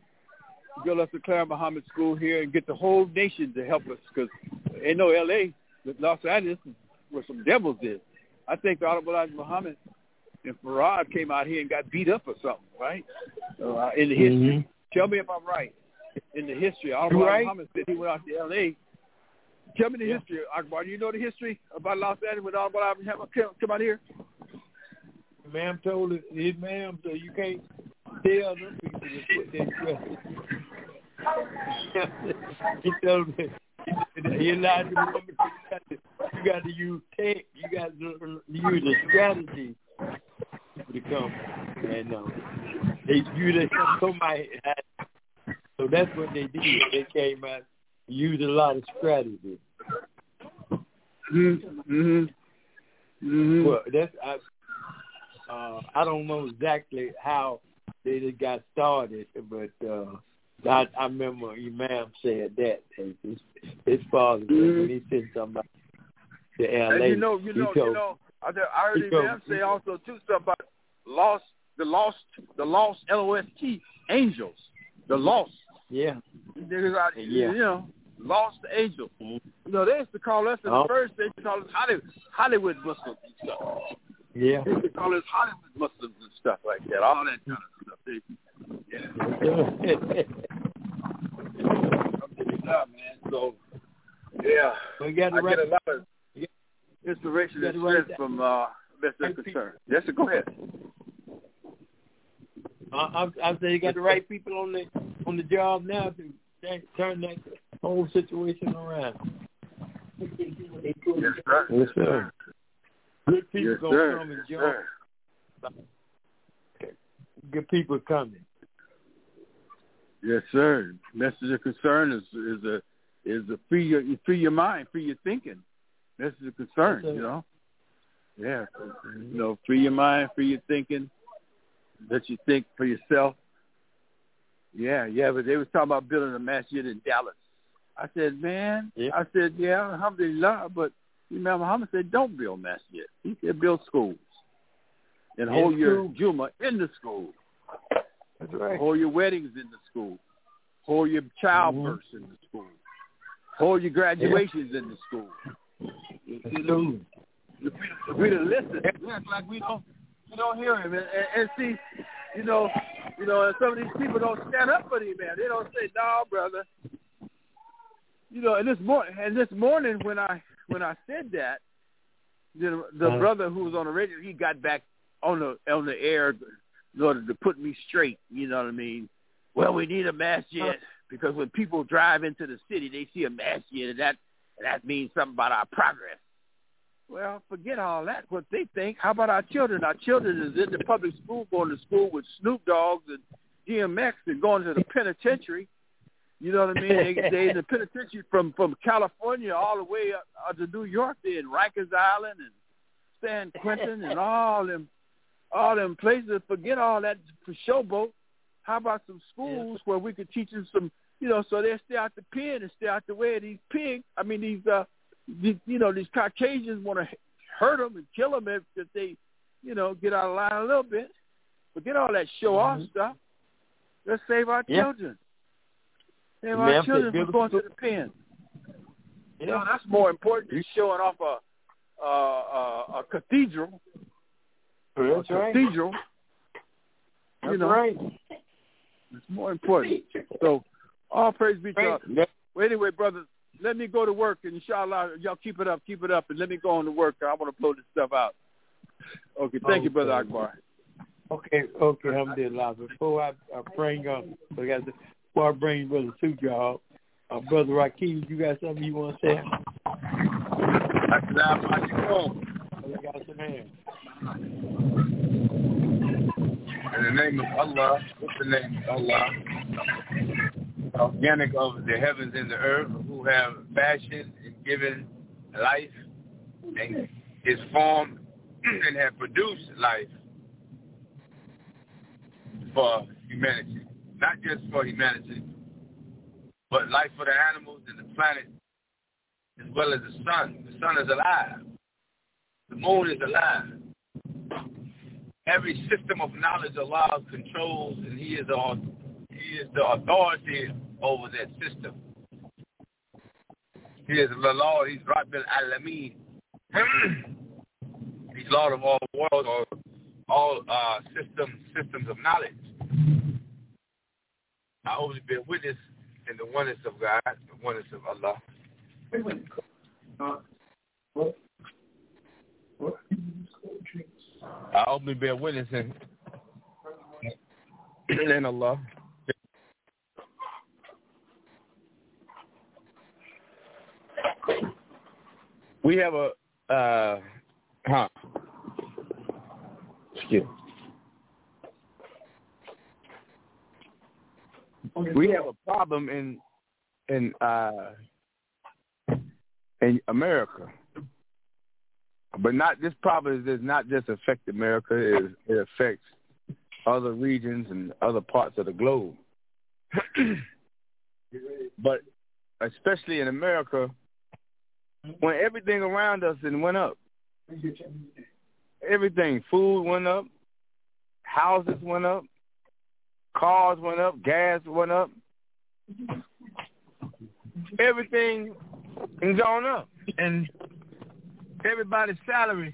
build us a Clara Muhammad school here and get the whole nation to help us, because ain't no L A, but Los Angeles, where some devils is. I think the Honorable Elijah Muhammad and Farad came out here and got beat up or something, right? Uh, in the history. Mm-hmm. Tell me if I'm right. In the history, Honorable right. Muhammad said he went out to L A. Tell me the yeah. history, Akbar. Do you know the history about Los Angeles when Honorable Muhammad come out here? Ma'am told us, his ma'am, so you can't tell them people to put their trust. He told me, he allowed the woman, you got to use tech, you got to use a strategy to come. And uh, they used somebody had, so that's what they did. They came out, used a lot of strategy. Mm-hmm. Mm-hmm. Well, that's I. Uh, I don't know exactly how they just got started, but uh, I, I remember Imam said that his, his father mm-hmm. when he said something about the L A. And you know, you know, told, you know. I heard Imam say also too stuff about lost, the lost, the lost L O S T angels, the lost. Yeah. Niggas out, yeah. You know, lost angels. Mm-hmm. You know, they used to call us in oh. the first. They used to call us Hollywood, Hollywood Muslims and stuff. Yeah. They used to call us Hollywood Muslims and stuff like that. All that kind of stuff. They, yeah. Up, man. So, yeah, we got I right. get a lot of inspiration and strength right from uh, Mister Concern. Yes, sir, go ahead. I, I, I say you got the right people on the on the job now to turn that whole situation around. Yes, sir. Yes, sir. Good people yes, gonna sir. come and yes, join. Sir. Good people coming. Yes, sir. Message of concern is is a is a free your free your mind, free your thinking. Message of concern, yes, you know. Yeah, you know, free your mind, free your thinking. Let you think for yourself. Yeah, yeah. But they was talking about building a masjid in Dallas. I said, man. Yeah. I said, yeah, alhamdulillah. But Imam Muhammad said, don't build masjid. He said, build schools and hold in your Juma in the school. That's right. Hold your weddings in the school. Hold your childbirths mm-hmm. in the school. Hold your graduations yeah. in the school. You know, if we don't listen, we act like we don't, we don't hear him. And, and, and see, you know, you know, and some of these people don't stand up for these man. They don't say, "No, brother." You know, and this morning, and this morning when I when I said that, you know, the uh-huh. brother who was on the radio, he got back on the on the air in order to put me straight. You know what I mean? Well, we need a masjid because when people drive into the city, they see a masjid, and that and that means something about our progress. Well, forget all that, what they think. How about our children? Our children is in the public school, going to school with Snoop Dogs and D M X and going to the penitentiary. You know what I mean? They they in the penitentiary from, from California all the way up, up to New York. They're in Rikers Island and San Quentin and all them all them places. Forget all that for showboat. How about some schools yeah. where we could teach them some, you know, so they stay out the pen and stay out the way of these pigs. I mean, these, uh, these you know, these Caucasians want to hurt them and kill them if, if they, you know, get out of line a little bit. Forget all that show-off mm-hmm. stuff. Let's save our yeah. children. Save our children from going to the pen. Yeah. You know, that's more important than showing off a, a, a, a cathedral. That's a right. cathedral. That's you know, right. It's more important. So, all praise be to God. Well, anyway, brothers, let me go to work, and inshallah, y'all keep it up, keep it up, and let me go on to work. I want to blow this stuff out. Okay, thank okay. you, Brother Akbar. Okay, okay, alhamdulillah. Before I, I bring up, before I bring Brother Sujal, uh, Brother Rakeem, you got something you want to say? Assalamu alaikum. You got some hands. In the name of Allah, what's the name of Allah? Organic of the heavens and the earth, who have fashioned and given life and is formed and have produced life for humanity. Not just for humanity, but life for the animals and the planet, as well as the sun. The sun is alive. The moon is alive. Every system of knowledge Allah controls, and He is the He is the authority over that system. He is the Lord. He's Rabbil Alameen. He's Lord of all worlds, or all uh, system systems of knowledge. I only bear witness in the oneness of God, the oneness of Allah. Wait, wait. Uh, what? What? I only bear witness in, in Allah. We have a, uh, huh? Excuse me. We have a problem in in uh, in America, but not this problem does not just affect America. It, it affects other regions and other parts of the globe. But especially in America, when everything around us then went up, everything, food went up, houses went up, cars went up, gas went up. Everything is gone up. And everybody's salary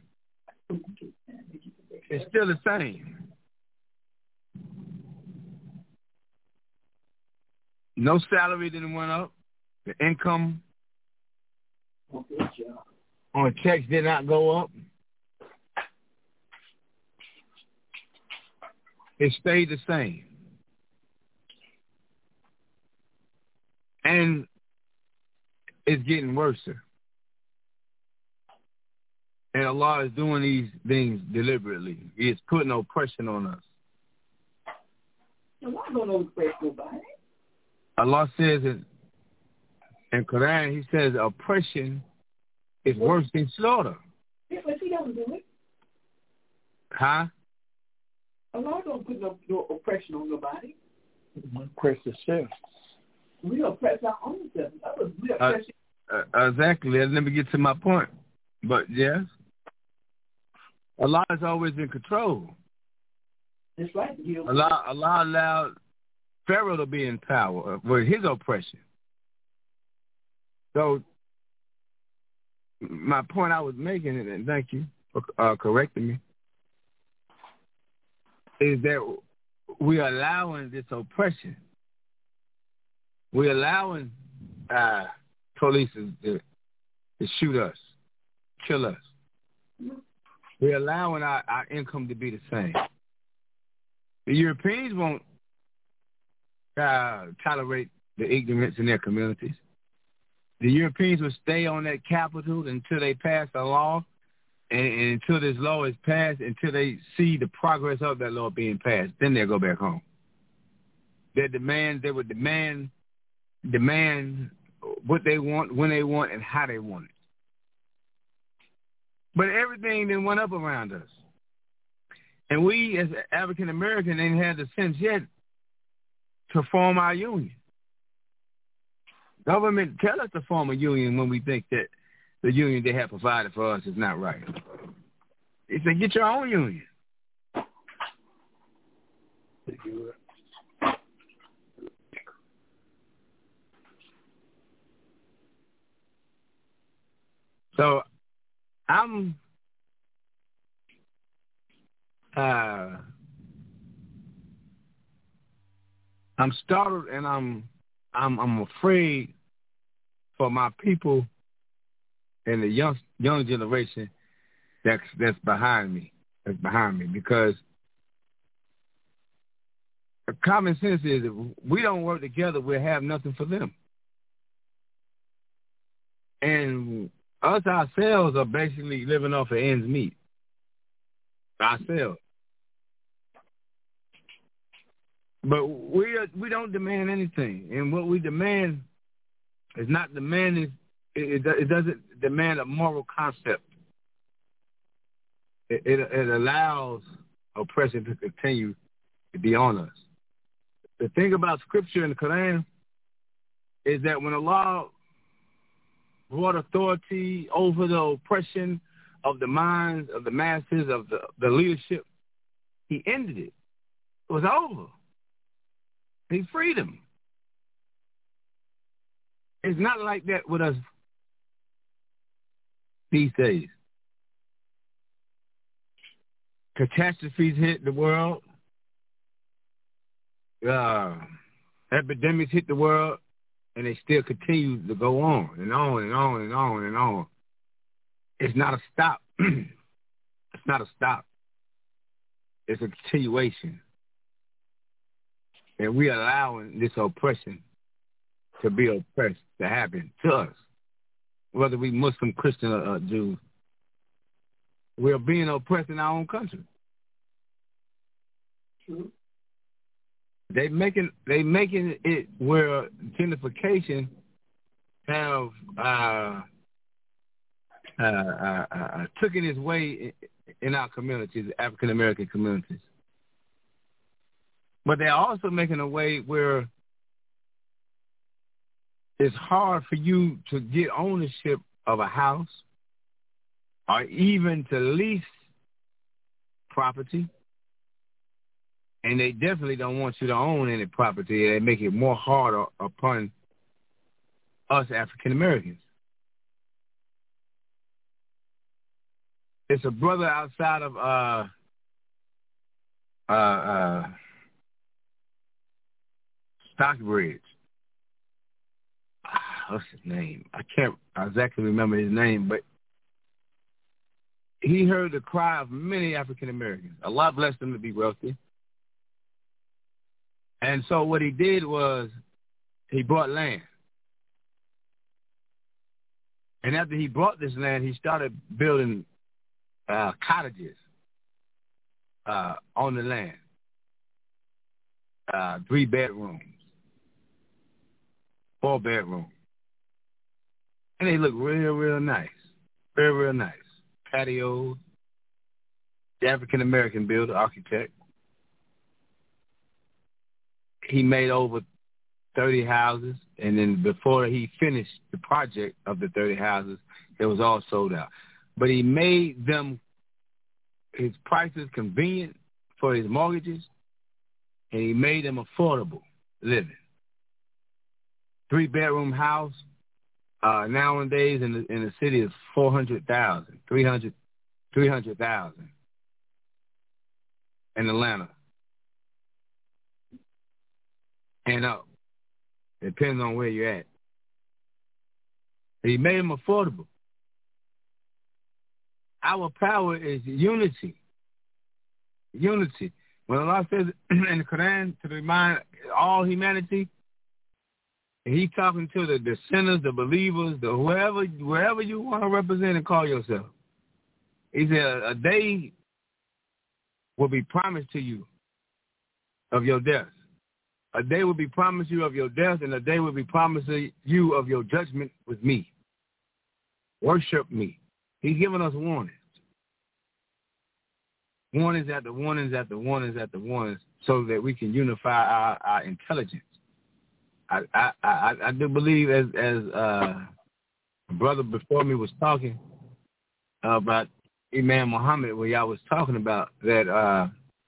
is still the same. No salary didn't went up. The income on checks did not go up. It stayed the same. And it's getting worse. And Allah is doing these things deliberately. He is putting oppression on us. And why don't oppress nobody? Allah says in, in Quran, He says oppression is worse than slaughter. Yeah, but He don't do it. Huh? Allah don't put no, no oppression on nobody. Oppress yourself. We oppress our own self. We oppress uh, uh, exactly. Let me get to my point. But yes, Allah has always been in control. That's right. Allah, Allah allowed Pharaoh to be in power with his oppression. So my point I was making, and thank you for uh, correcting me, is that we are allowing this oppression. We're allowing uh, police to, to shoot us, kill us. We're allowing our, our income to be the same. The Europeans won't uh, tolerate the ignorance in their communities. The Europeans will stay on that capital until they pass a law, and, and until this law is passed, until they see the progress of that law being passed. Then they'll go back home. Their demands, they would demand demand what they want, when they want, and how they want it. But everything then went up around us. And we, as African Americans, ain't had the sense yet to form our union. Government tell us to form a union when we think that the union they have provided for us is not right. They say, get your own union. So I'm uh, I'm startled and I'm I'm I'm afraid for my people and the young young generation that's that's behind me. That's behind me because the common sense is if we don't work together, we'll have nothing for them. And us ourselves are basically living off of ends meet. Ourselves. But we are, we don't demand anything. And what we demand is not demanding, it, it, it doesn't demand a moral concept. It, it, it allows oppression to continue to be on us. The thing about Scripture in the Quran is that when Allah brought authority over the oppression of the minds of the masses, of the, the leadership, he ended it. It was over. He freed them. It's not like that with us these days. Catastrophes hit the world. Uh, epidemics hit the world, and they still continue to go on and on and on and on and on. It's not a stop. It's not a stop. It's a continuation. And we are allowing this oppression to be oppressed, to happen to us, whether we Muslim, Christian, or uh, Jews. We are being oppressed in our own country. True. They making they making it where gentrification have uh, uh, uh, uh, taken its way in our communities, African American communities. But they're also making a way where it's hard for you to get ownership of a house or even to lease property. And they definitely don't want you to own any property. They make it more harder upon us African Americans. It's a brother outside of uh, uh, uh, Stockbridge. What's his name? I can't exactly remember his name, but he heard the cry of many African Americans. Allah blessed them to be wealthy. And so what he did was he bought land. And after he bought this land, he started building uh, cottages uh, on the land, uh, three bedrooms, four bedrooms. And they look real, real nice, very, real nice. Patios, the African-American builder, architect. He made over thirty houses, and then before he finished the project of the thirty houses, it was all sold out. But he made them, his prices convenient for his mortgages, and he made them affordable living. Three-bedroom house uh, nowadays in the, in the city is four hundred thousand dollars, three hundred thousand dollars in Atlanta. And up. It depends on where you're at. He made them affordable. Our power is unity. Unity. When Allah says in the Quran to remind all humanity, and he's talking to the, the sinners, the believers, the whoever, wherever you want to represent and call yourself. He said a, a day will be promised to you of your death. A day will be promised you of your death, and a day will be promised you of your judgment with me. Worship me. He's giving us warnings. Warnings after warnings after warnings after warnings so that we can unify our, our intelligence. I, I, I, I do believe, as, as uh, a brother before me was talking uh, about Imam Muhammad, where y'all was talking about that uh,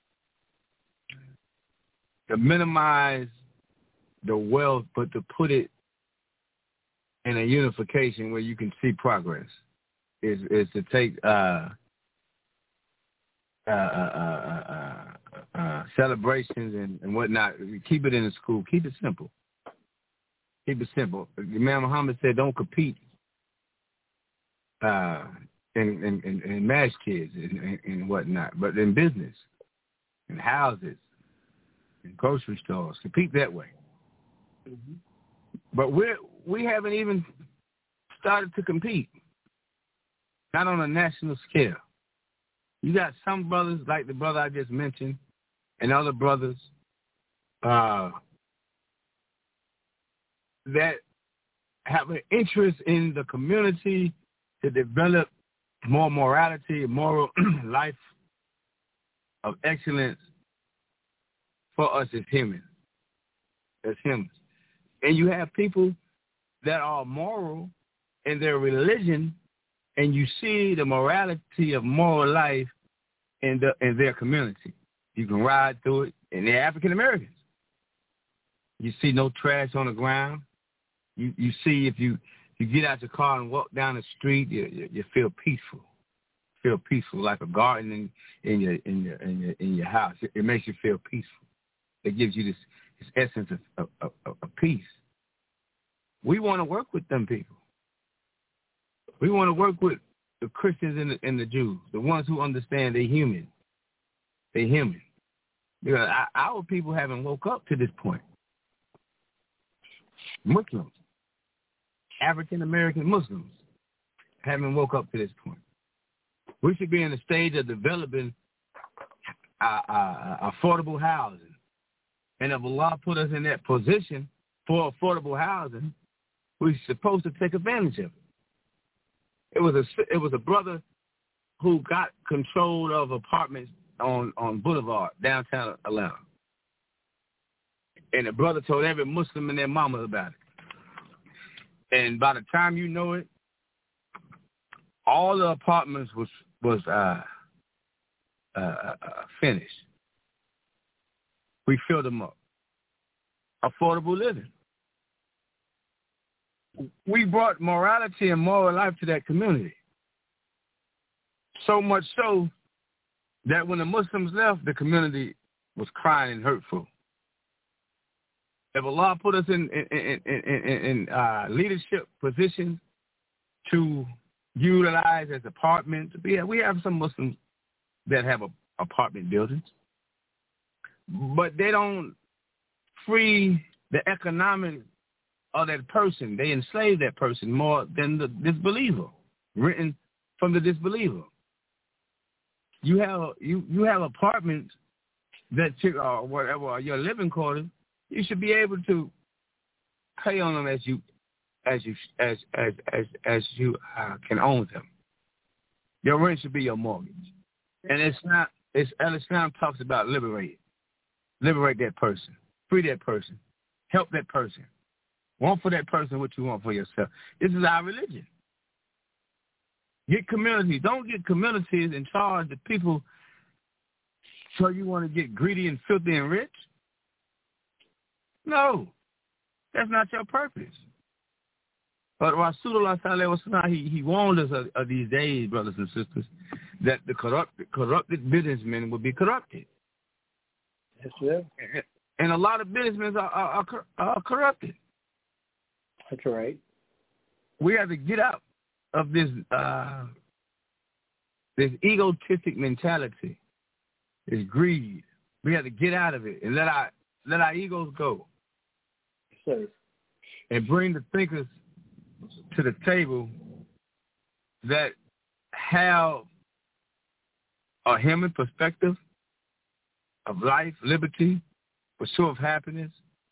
to minimize the wealth, but to put it in a unification where you can see progress is is to take uh, uh, uh, uh, uh, uh, celebrations and, and whatnot. Keep it in the school. Keep it simple. Keep it simple. Imam Muhammad said, "Don't compete uh, in, in, in, in mass kids and, and whatnot, but in business, in houses, in grocery stores. Compete that way." Mm-hmm. But we we haven't even started to compete. Not on a national scale. You got some brothers, like the brother I just mentioned, and other brothers uh, that have an interest in the community to develop more morality, moral life of excellence for us as humans, as humans. And you have people that are moral in their religion, and you see the morality of moral life in the in their community. You can ride through it, and they're African Americans. You see no trash on the ground. You you see if you you get out your car and walk down the street, you you, you feel peaceful. Feel peaceful, like a garden in, in your in your in your in your house. It, it makes you feel peaceful. It gives you this, this essence of, of, of, of peace. We want to work with them people. We want to work with the Christians and the, and the Jews, the ones who understand they're human. They're human. Because our people haven't woke up to this point. Muslims, African-American Muslims, haven't woke up to this point. We should be in the stage of developing uh, uh, affordable housing. And if Allah put us in that position for affordable housing, we're supposed to take advantage of it. It was a it was a brother who got control of apartments on, on Boulevard, downtown Atlanta. And the brother told every Muslim and their mama about it. And by the time you know it, all the apartments was was uh, uh, uh, finished. We filled them up. Affordable living. We brought morality and moral life to that community. So much so that when the Muslims left, the community was crying and hurtful. If Allah put us in in, in, in, in uh, leadership positions to utilize as apartments, we have, we have some Muslims that have a, apartment buildings, but they don't free the economic of that person. They enslave that person more than the disbeliever, written from the disbeliever. You have you you have apartments that you, or whatever, or your living quarters. You should be able to pay on them as you as you as as as as you uh, can own them. Your rent should be your mortgage, and it's not. It's Islam talks about liberate, liberate that person, free that person, help that person, want for that person what you want for yourself. This is our religion. Get communities. Don't get communities in charge of people so you want to get greedy and filthy and rich. No, that's not your purpose. But Rasulullah sallallahu alaihi wasallam, he, he warned us of, of these days, brothers and sisters, that the corrupted, corrupted businessmen will be corrupted. That's it. And a lot of businessmen are, are, are, are corrupted. That's right. We have to get out of this uh, this egotistic mentality, this greed. We have to get out of it and let our let our egos go. Yes, and bring the thinkers to the table that have a human perspective of life, liberty, pursuit of happiness,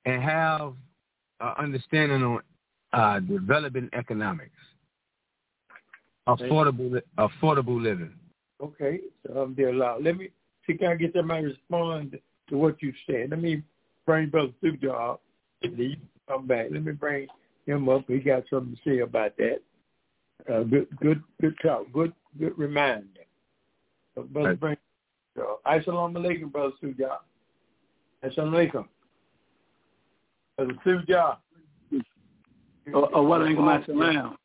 and have an understanding on uh, developing economics, affordable affordable living. Okay, so I'm there loud. Let me see, can I get somebody to respond to what you said? Let me bring Brother Sujar up, and then you come back. Let me bring him up. He got something to say about that. Uh, good, good, good talk. Good, good reminder. So, Brother, right. Bring. So, Assalamu alaikum, Brother Sujar. Assalamu alaikum. Brother Sujar. Oh, wa alaikum assalam.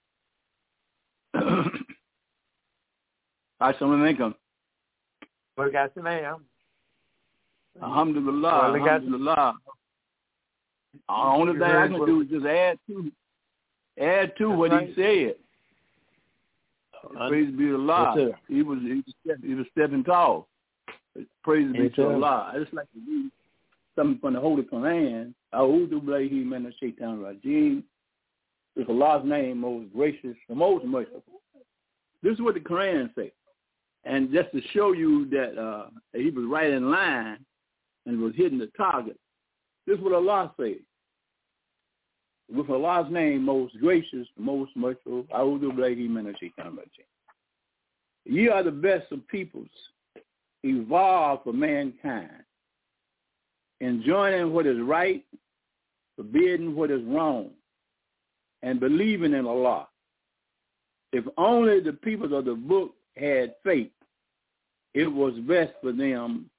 Assalamu alaikum. Wa alaikum assalam. Alhamdulillah. Alhamdulillah. The only thing I can do is just add to, add to what he said. Praise be to Allah. Yes, he was he was, he was stepping tall. Praise be yes, to Allah. I just like to read something from the Holy Quran. A'udhu billahi minash shaitanir rajim. It's Allah's name, most gracious, the most merciful. This is what the Quran says. And just to show you that uh, he was right in line and was hitting the target, this is what Allah says. With Allah's name, most gracious, most merciful, A'udhu billahi minash shaitanir rajim. Ye are the best of peoples, evolved for mankind, enjoining what is right, forbidding what is wrong, and believing in Allah. If only the people of the book had faith, it was best for them.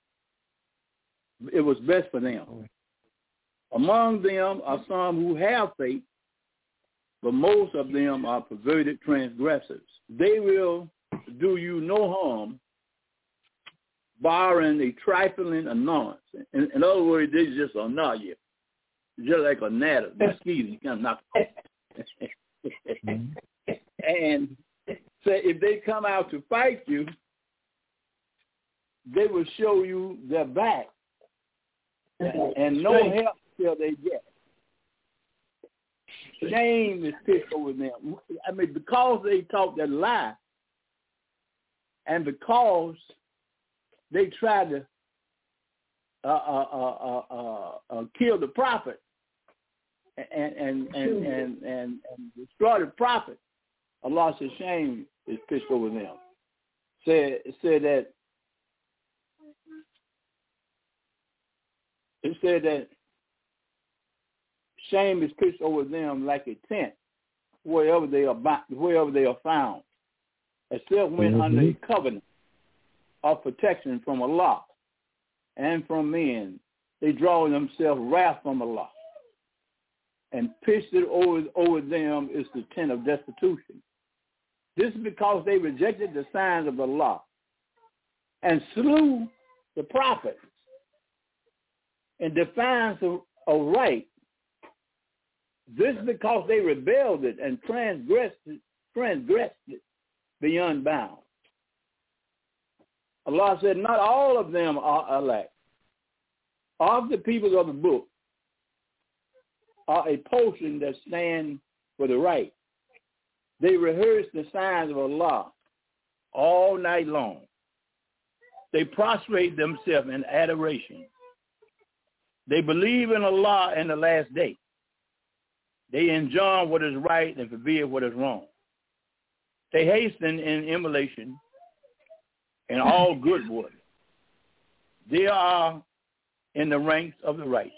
It was best for them. Among them are some who have faith, but most of them are perverted transgressors. They will do you no harm, barring a trifling annoyance. In, in other words, they just annoy you, just like a gnat, a mosquito. You can't knock it off. And say if they come out to fight you, they will show you their back, and no help till they get. Shame is picked over them. I mean, because they talk that lie, and because they try to uh, uh, uh, uh, uh, kill the prophet and and and, and, and and destroy the prophet, Allah says shame is pitched over them. Said said that it said that shame is pitched over them like a tent wherever they are wherever they are found, except when mm-hmm. under a covenant of protection from Allah and from men, they draw themselves wrath from Allah, and pitched it over over them is the tent of destitution. This is because they rejected the signs of Allah and slew the prophets in defiance of, of right. This is because they rebelled it and transgressed it, transgressed it beyond bounds. Allah said, not all of them are elect. Of the people of the book are a portion that stand for the right. They rehearse the signs of Allah all night long. They prostrate themselves in adoration. They believe in Allah and the last day. They enjoin what is right and forbid what is wrong. They hasten in emulation and all good works. They are in the ranks of the righteous.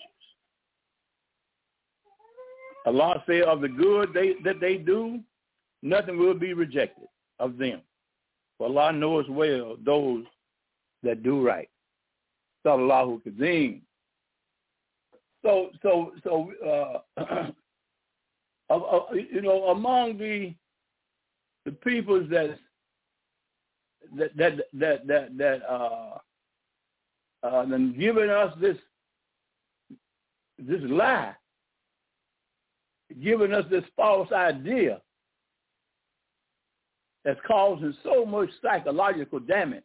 Allah said of the good they, that they do, nothing will be rejected of them. For Allah knows well those that do right. Sallallahu Kazeem. So, so, so, uh, uh, uh, you know, among the the peoples that that that that that, that uh, uh, then giving us this this lie, giving us this false idea that's causing so much psychological damage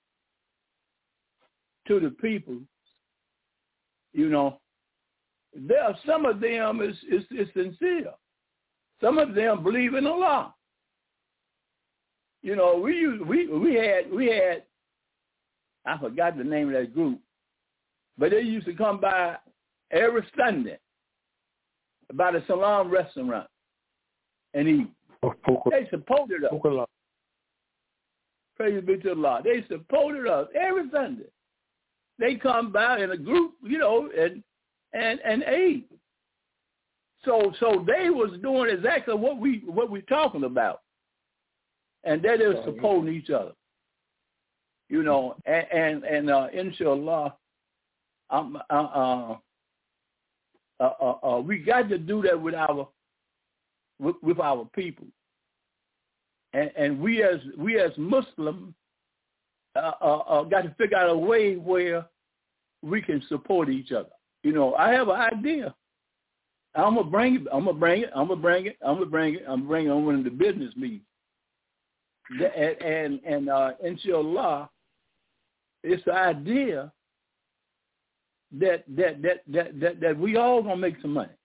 to the people. You know, there are some of them is is, is sincere. Some of them believe in Allah. You know, we used, we we had we had I forgot the name of that group, but they used to come by every Sunday by the Salam restaurant and eat. They supported us. Praise be to Allah. They supported us every Sunday. They come by in a group, you know, and and and ate. So so they was doing exactly what we what we're talking about, and that is supporting each other. You know, and and, and uh, inshallah, um, uh, uh, uh, uh, uh, we got to do that with our with, with our people, and and we as we as Muslims uh, uh, uh, got to figure out a way where we can support each other. You know, I have an idea. I'm gonna bring it. I'm gonna bring it. I'm gonna bring it. I'm gonna bring it. I'm bringing it on one of the business meetings, and and, and uh, inshallah, it's the idea that that, that that that that we all gonna make some money.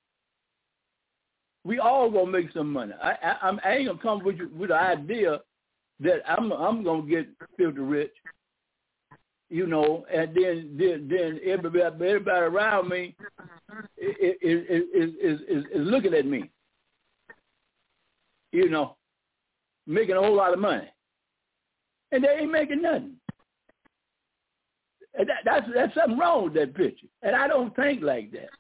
We all gonna make some money. I I, I'm, I ain't gonna come with you with the idea that I'm I'm gonna get filthy rich. You know, and then then, then everybody, everybody around me is is, is is is looking at me. You know, making a whole lot of money, and they ain't making nothing. And that, that's that's something wrong with that picture, and I don't think like that.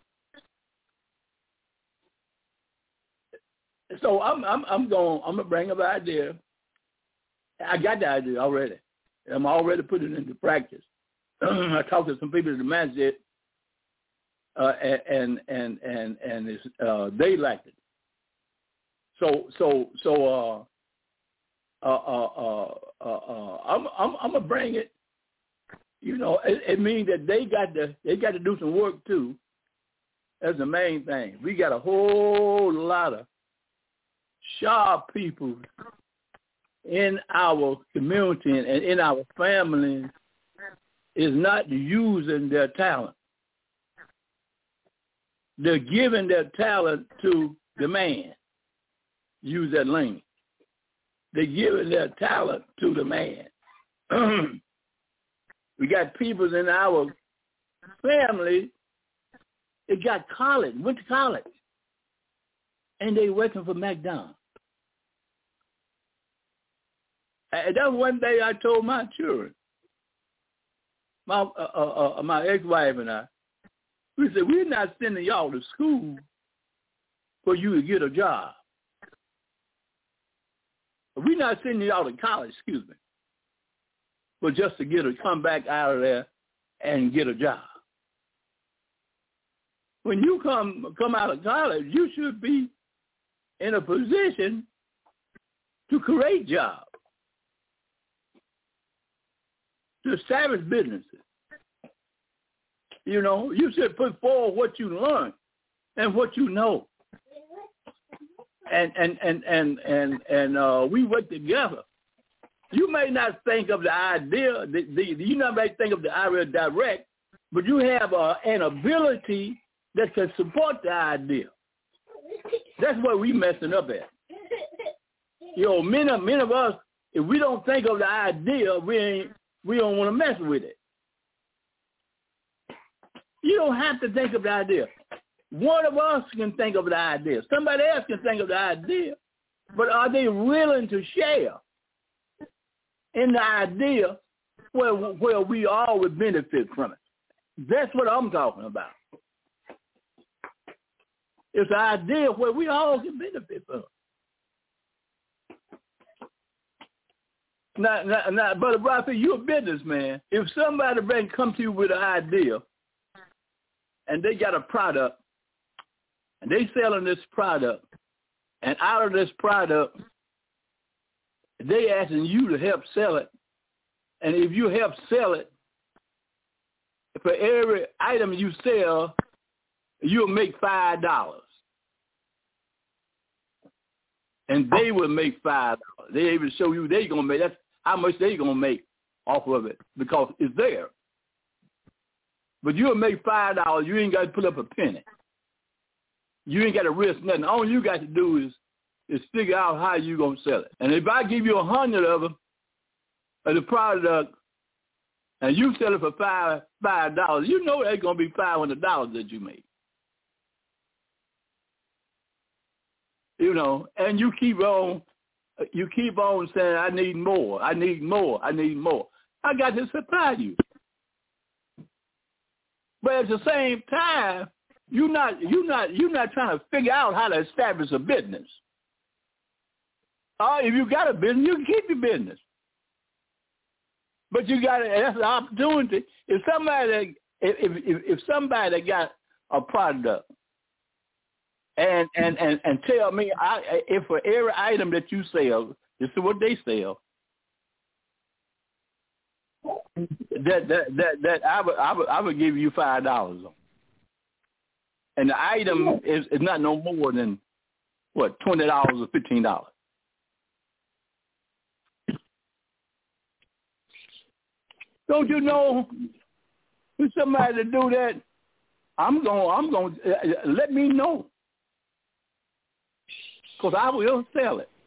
So I'm I'm I'm going I'm gonna bring up an idea. I got the idea already. I'm already putting it into practice. I talked to some people at the masjid, uh, and and and and it's, uh, they liked it. So so so uh, uh, uh, uh, uh, I'm I'm I'm gonna bring it. You know, it, it means that they got to they got to do some work too. That's the main thing. We got a whole lot of sharp people in our community and in our families is not using their talent. They're giving their talent to the man. Use that language. They're giving their talent to the man. We got people in our family that got college, went to college, and they working for McDonald's. And that's one day I told my children, my uh, uh, uh, my ex-wife and I, we said, we're not sending y'all to school for you to get a job. We're not sending y'all to college, excuse me, but just to get a come back out of there and get a job. When you come come out of college, you should be in a position to create jobs, to establish businesses. You know, you should put forward what you learn and what you know. And and and and and, and uh, we work together. You may not think of the idea, the, the, you not may think of the idea direct, but you have uh, an ability that can support the idea. That's what we messing up at. You know, many, many of us, if we don't think of the idea, we ain't, we don't want to mess with it. You don't have to think of the idea. One of us can think of the idea. Somebody else can think of the idea. But are they willing to share in the idea where, where we all would benefit from it? That's what I'm talking about. It's an idea where we all can benefit from it. Now, now, now Brother Bradford, you're a businessman. If somebody bring come to you with an idea and they got a product and they selling this product, and out of this product, they asking you to help sell it. And if you help sell it, for every item you sell, you'll make five dollars. And they will make five dollars. They even show you they're going to make, that's how much they're going to make off of it because it's there. But you'll make five dollars. You ain't got to put up a penny. You ain't got to risk nothing. All you got to do is is figure out how you're going to sell it. And if I give you a hundred of them, of the product, and you sell it for five five dollars, you know that's gonna be five hundred dollars that you make. You know, and you keep on, you keep on saying, I need more, I need more, I need more. I got to supply you. But at the same time, you're not, you're not, you're not trying to figure out how to establish a business. Oh, if you got a business, you can keep your business. But you got to, that's an opportunity. If somebody, that, if, if if somebody that got a product and and and, and tell me, I, if for every item that you sell, this is what they sell, that that that, that I would I would I would give you five dollars on, and the item is, is not no more than what twenty dollars or fifteen dollars. Don't you know, if somebody to do that, I'm going, I'm going to, uh, let me know. Because I will sell it.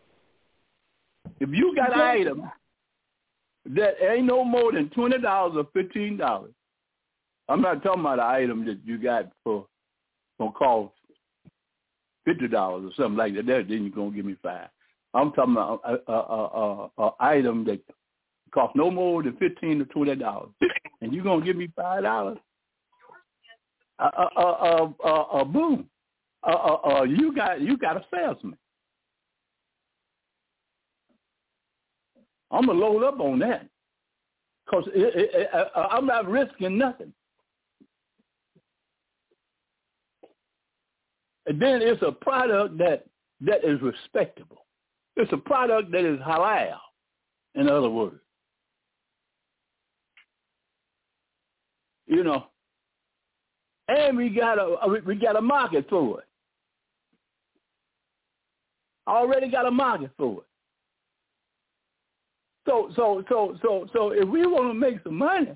If you got an item that ain't no more than twenty dollars or fifteen dollars, I'm not talking about an item that you got for, going to cost fifty dollars or something like that, then you're going to give me five. I'm talking about an a, a, a, a item that cost no more than fifteen to twenty dollars, and you're gonna give me five dollars? Uh, uh, uh, uh, uh, boom! Uh, uh, uh, you got you got a salesman. I'm gonna load up on that because I'm not risking nothing. And then it's a product that that is respectable. It's a product that is halal, in other words. You know, and we got a we got a market for it. Already got a market for it. So so so so so if we want to make some money,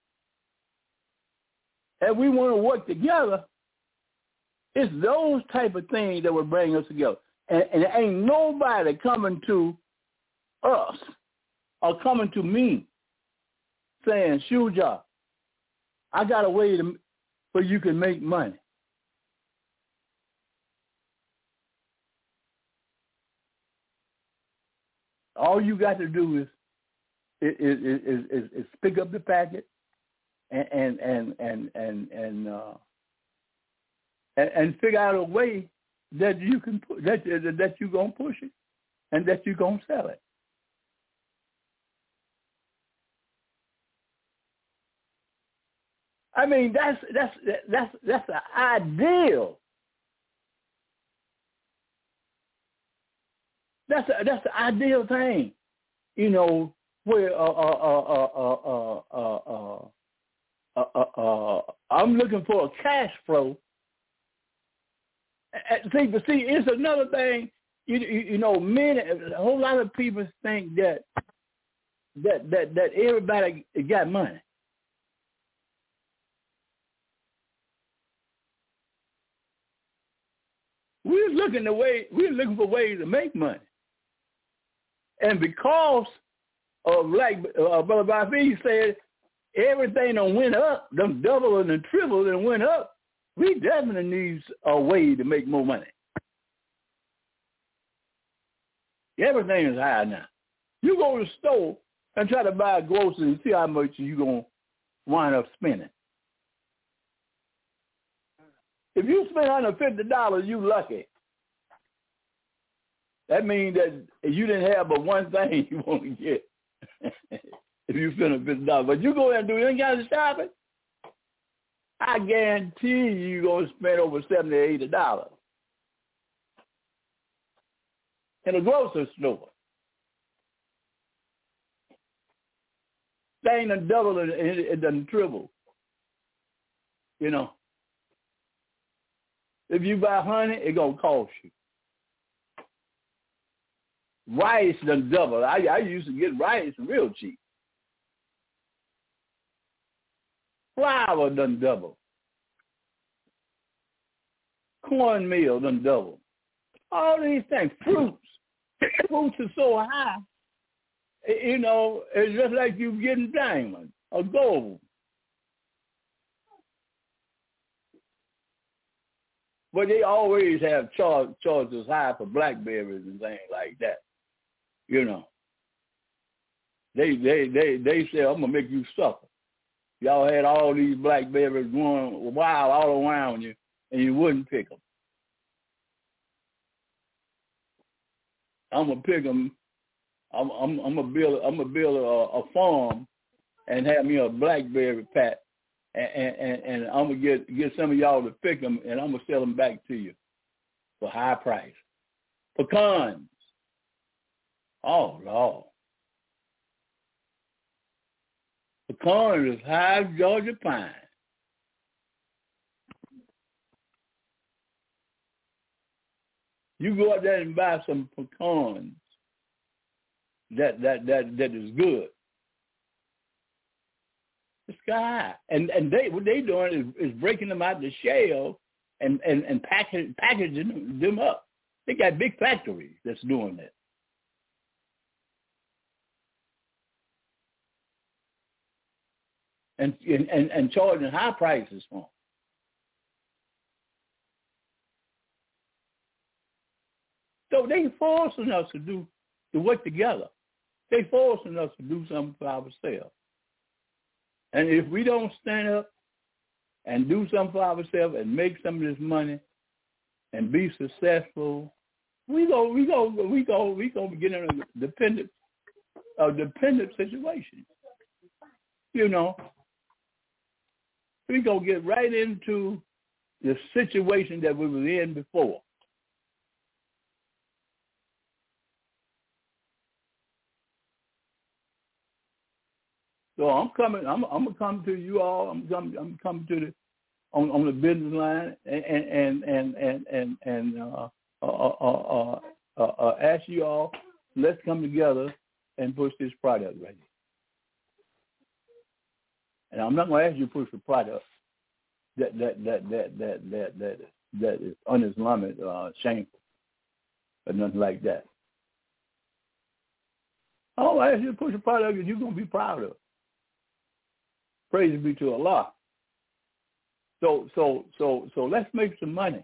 and we want to work together, it's those type of things that will bring us together. And, and there ain't nobody coming to us or coming to me saying, Shuja, I got a way to where you can make money. All you got to do is is is, is, is, is pick up the packet and and and and and and, uh, and and figure out a way that you can that that you gonna push it and that you gonna sell it. I mean, that's that's that's that's the ideal. That's a, that's the ideal thing, you know. Where uh uh uh uh uh uh uh uh, uh I'm looking for a cash flow. See, but see, it's another thing. You you, you know, many a whole lot of people think that that that that everybody got money. We're looking the way we're looking for ways to make money, and because of like uh, Brother Bafi said, everything done went up, done doubled and tripled and went up. We definitely need a way to make more money. Everything is high now. You go to the store and try to buy groceries and see how much you're gonna wind up spending. If you spend one hundred fifty dollars, you lucky. That means that you didn't have but one thing you want to get if you spend one hundred fifty dollars. But you go there and do any kind of shopping, I guarantee you you're going to spend over seventy dollars, eighty dollars in a grocery store. Thing done double and it done triple, you know. If you buy honey, it's going to cost you. Rice done double. I, I used to get rice real cheap. Flour done double. Cornmeal done double. All these things. Fruits. Fruits are so high. You know, it's just like you getting diamonds. of gold. But they always have charge, charges high for blackberries and things like that. You know. They they they they say, I'm gonna make you suffer. Y'all had all these blackberries growing wild all around you, and you wouldn't pick them. I'm gonna pick them. I'm I'm, I'm gonna build I'm gonna build a, a farm, and have me a blackberry patch, and, and and I'm gonna get get some of y'all to pick them, and I'm gonna sell them back to you for high price. Pecans. Oh Lord. Pecan is high as Georgia pine. You go out there and buy some pecans that that that that is good. It's sky high, and and they what they doing is, is breaking them out the shell and and and packaging packaging them up. They got big factories that's doing that. And, and and charging high prices for them. So they forcing us to do to work together. They forcing us to do something for ourselves. And if we don't stand up and do something for ourselves and make some of this money and be successful, we go we go we go we gonna get in a dependent a dependent situation. You know. We're going to get right into the situation that we were in before. So I'm coming, I'm, I'm going to come to you all, I'm coming, I'm coming to the, on, on the business line and, and, and, and, and, and uh, uh, uh, uh, uh, uh, ask you all, let's come together and push this product right here. And I'm not going to ask you to push the product that that that that that that that, that is un-Islamic, uh, shameful, or nothing like that. I'll ask you to push a product that you're going to be proud of. Praise be to Allah. So so so so let's make some money.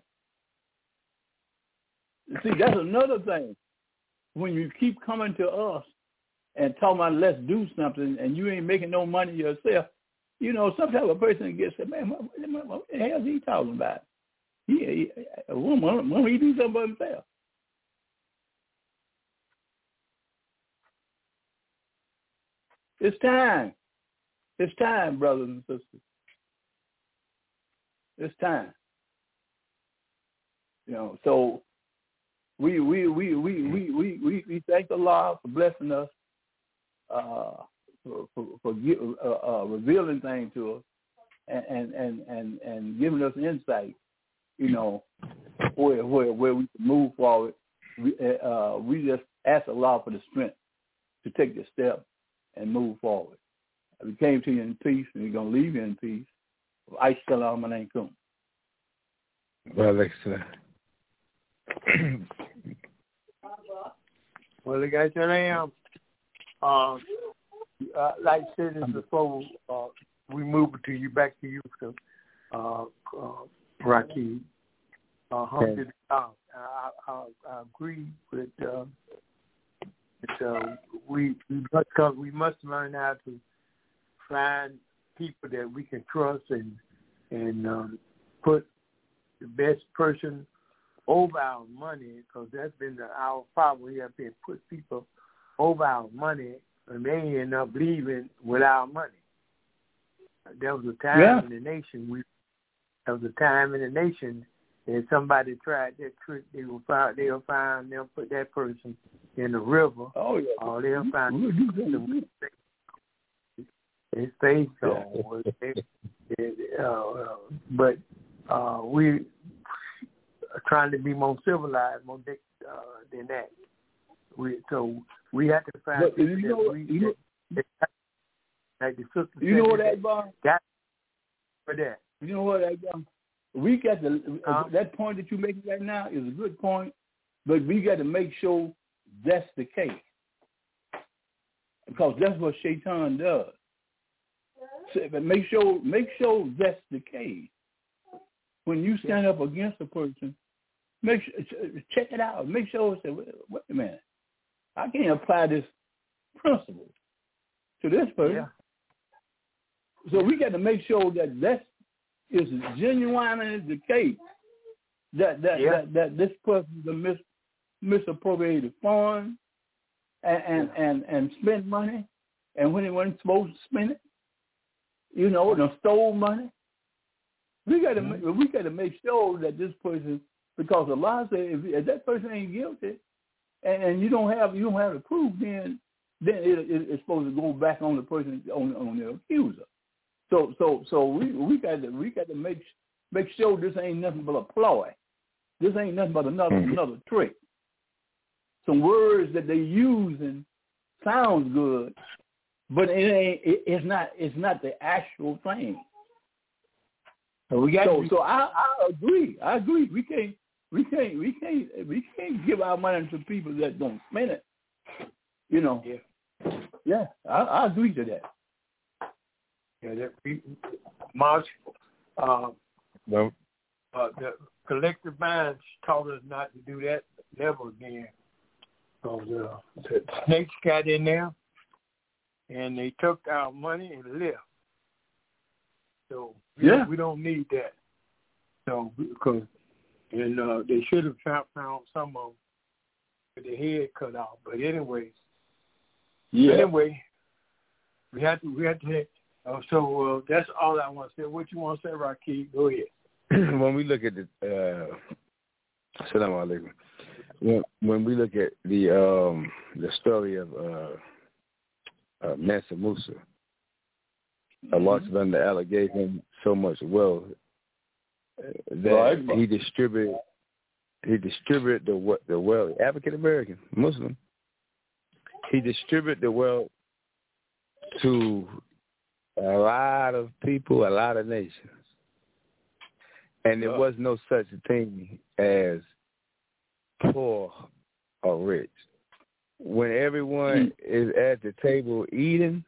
See, that's another thing. When you keep coming to us and talking about let's do something, and you ain't making no money yourself. You know, sometimes a person gets said, man, what, what, what the hell is he talking about? He, he, a woman, when he do something by himself. It's time. It's time, brothers and sisters. It's time. You know, so we we we we we we we, we thank Allah for blessing us. Uh, For, for, for uh, uh, revealing things to us and, and, and, and giving us insight, you know, where where, where we can move forward. We, uh, we just ask Allah for the strength to take the step and move forward. We came to you in peace, and we're going to leave you in peace. Assalamu alaikum. Well, excellent. Well, guys, here I am. Um, Uh, like I said this before, uh, we move it to you, back to you, so, uh, uh, Rakeem. Uh, okay. uh, I, I, I agree with uh, that, uh, we, we, must, we must learn how to find people that we can trust and, and um, put the best person over our money, because that's been the, our problem. We have been put people over our money, and they end up leaving with our money. There was a time yeah. in the nation, we, there was a time in the nation that somebody tried that trick, they will find, they'll find, they'll put that person in the river, oh, yeah. or they'll find them, his face on. uh, but uh, we are trying to be more civilized, more uh, than that. We so we have to find. But, you know, we, you know, that, like the sister you know what that bar? Got for that. You know what that bar? We got to uh, that point that you're making right now is a good point, but we got to make sure that's the case, because that's what Shaitan does. make sure make sure that's the case. When you stand up against a person, make sure, check it out. Make sure say, wait, wait a minute, I can't apply this principle to this person. Yeah. So we got to make sure that that is genuine as the case. That that, yeah. that that this person is a mis, misappropriated funds and and, yeah. and and spend money, and when he wasn't supposed to spend it, you know, and stole money. We got to mm-hmm. we got to make sure that this person, because the law says if, if that person ain't guilty, and, and you don't have you don't have the proof, then then it, it, it's supposed to go back on the person on on the accuser. So so so we we got to we got to make make sure this ain't nothing but a ploy. This ain't nothing but another mm-hmm. another trick. Some words that they using sounds good, but it ain't. It, it's not. It's not the actual thing. So we got. So, to... so I, I agree. I agree. We can't. We can't. We can't. We can't give our money to people that don't spend it. You know. Yeah. Yeah. I, I agree to that. Yeah. That we, March. Uh, no. Uh, the collective minds taught us not to do that never again. Because uh, the snakes got in there, and they took our money and left. So we, yeah. don't, we don't need that. So because and uh, they should have found, found some of them with their head cut off. But anyways, yeah. Anyway, we had to we had to. Uh, so uh, that's all I want to say. What you want to say, Rakeem? Go ahead. When we look at the uh, Assalamu alaikum. When, when we look at the um, the story of uh, uh, Mansa Musa, mm-hmm. Allah subhanahu wa ta'ala gave him so much wealth that right. he distributed he distributed the the wealth. African American Muslim. He distributed the wealth to a lot of people, a lot of nations. And there was no such thing as poor or rich. When everyone mm-hmm. is at the table eating,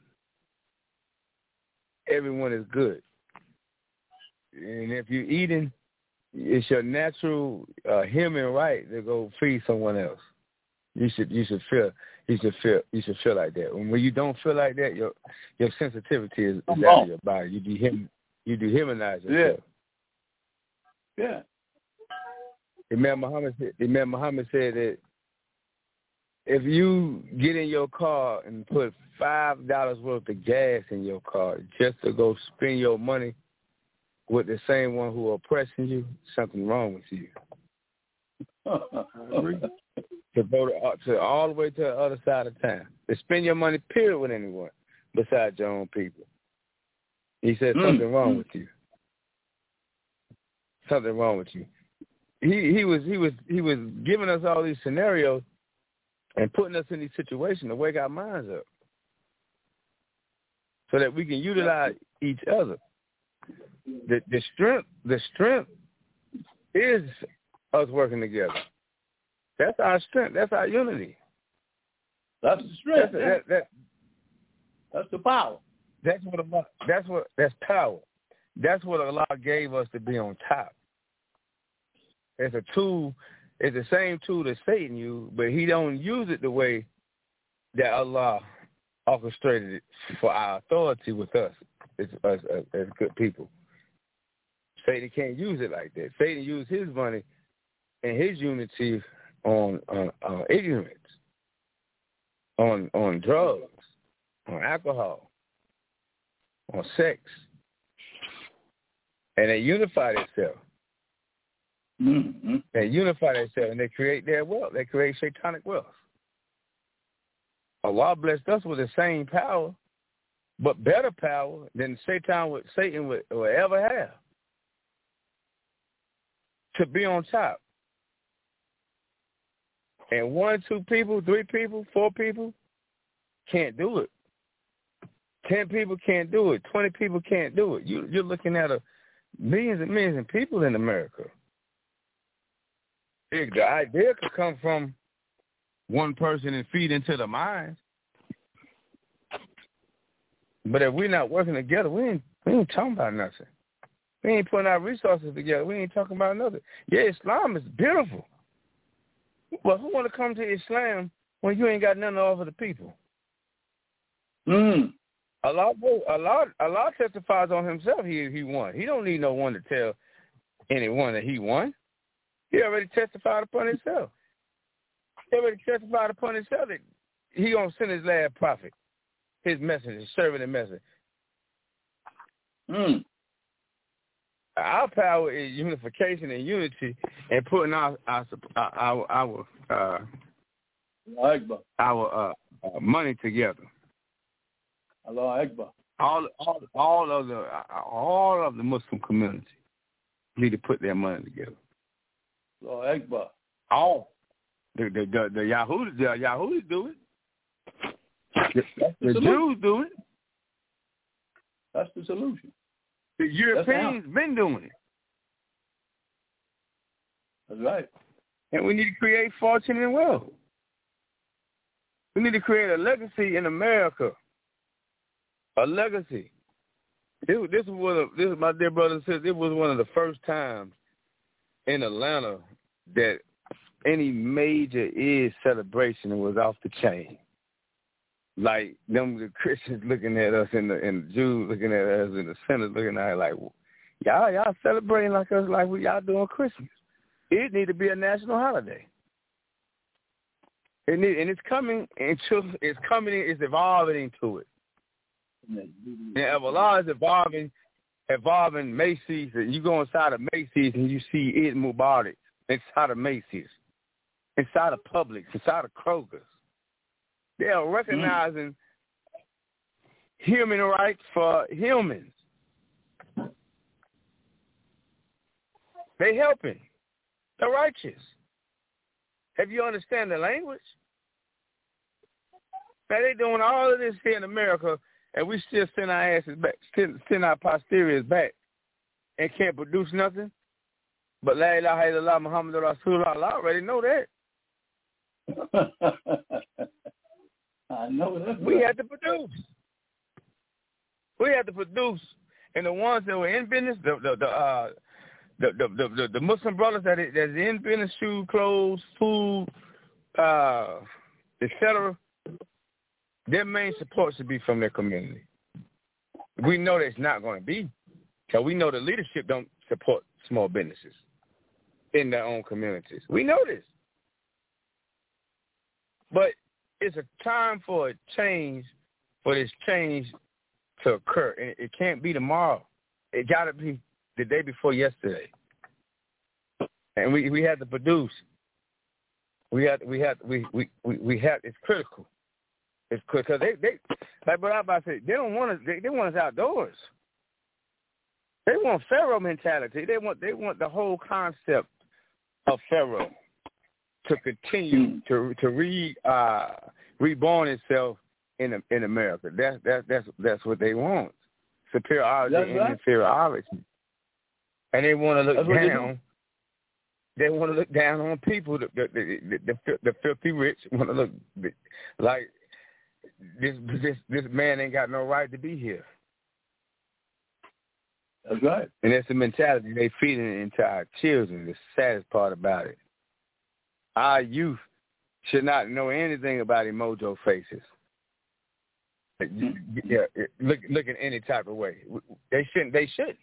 everyone is good. And if you're eating, it's your natural uh, human right to go feed someone else. You should you should feel you should feel you should feel like that. When you don't feel like that, your your sensitivity is, is out of your body. You dehuman you dehumanize yourself. Yeah. Yeah. Imam Muhammad, Imam Muhammad said that if you get in your car and put five dollars worth of gas in your car just to go spend your money with the same one who are oppressing you, something wrong with you. to go to, to all the way to the other side of town. To spend your money, period, with anyone besides your own people. He said mm. something wrong mm. with you. Something wrong with you. He he was he was he was giving us all these scenarios and putting us in these situations to wake our minds up, so that we can utilize each other. The the strength the strength is us working together. That's our strength. That's our unity. That's the strength. That's, yeah. that, that, that's the power. That's what Allah, that's what that's power. That's what Allah gave us to be on top. It's a tool. It's the same tool that Satan used, but he don't use it the way that Allah orchestrated it for our authority with us as, as, as good people. Satan can't use it like that. Satan used his money and his unity on, on, on ignorance, on on drugs, on alcohol, on sex. And they unify themselves. Mm-hmm. They unify themselves and they create their wealth. They create satanic wealth. Allah blessed us with the same power, but better power than Satan would, Satan would, would ever have to be on top. And one, two people, three people, four people can't do it. Ten people can't do it. Twenty people can't do it. You, you're looking at a millions and millions of people in America. The idea could come from one person and feed into the minds. But if we're not working together, we ain't we ain't talking about nothing. We ain't putting our resources together. We ain't talking about nothing. Yeah, Islam is beautiful. But who want to come to Islam when you ain't got nothing to offer the people? Mm. Allah, Allah, Allah testifies on himself he he won. He don't need no one to tell anyone that he won. He already testified upon himself. He already testified upon himself that he going to send his last prophet, his messenger, his servant and messenger. Mm. Our power is unification and unity and putting our our our our, uh, Akbar. our uh, uh, money together. Allah Akbar. All all all of the all of the Muslim community need to put their money together. Allah Akbar. All the the the, the Yahudis the Yahudis do it. The, the Jews do it. That's the solution. The Europeans been doing it. That's right. And we need to create fortune and wealth. We need to create a legacy in America. A legacy. This, this was a, this is my dear brother and sister. It was one of the first times in Atlanta that any major Eid celebration was off the chain. Like them, the Christians looking at us and the and the Jews looking at us and the sinners looking at us like, y'all y'all celebrating like us like we y'all doing Christmas. It need to be a national holiday. It need, and it's coming into it's coming it's evolving into it. And Allah is evolving evolving Macy's, and you go inside of Macy's and you see Eid Mubarak inside of Macy's, inside of Publix, inside of Kroger's. They are recognizing mm. human rights for humans. They helping the righteous. Have you understand the language? Now they doing all of this here in America, and we still send our asses back, send, send our posteriors back, and can't produce nothing. But La ilaha illallah Muhammadur Rasulullah, I already know that. I know that. We had to produce. We had to produce, and the ones that were in business, the the the uh, the, the, the, the Muslim brothers that that's in business, shoe, clothes, food, uh, et cetera. Their main support should be from their community. We know that it's not going to be, because we know the leadership don't support small businesses in their own communities. We know this, but it's a time for a change, for this change to occur. And it can't be tomorrow. It got to be the day before yesterday. And we, we had to produce. We had we had we we we, we had. It's critical. It's critical because they they like what I about to say. They don't want us. They, they want us outdoors. They want Pharaoh mentality. They want they want the whole concept of Pharaoh to continue to to re uh, reborn itself in in America. That's that's that's that's what they want. Superiority and right. inferiority, and they want to look that's down. They, they want to look down on people. The the the, the, the filthy rich want to look like this this this man ain't got no right to be here. That's right. And that's the mentality they feeding into our children. The saddest part about it. Our youth should not know anything about emojo faces. Yeah, look, look in any type of way. They shouldn't. They shouldn't.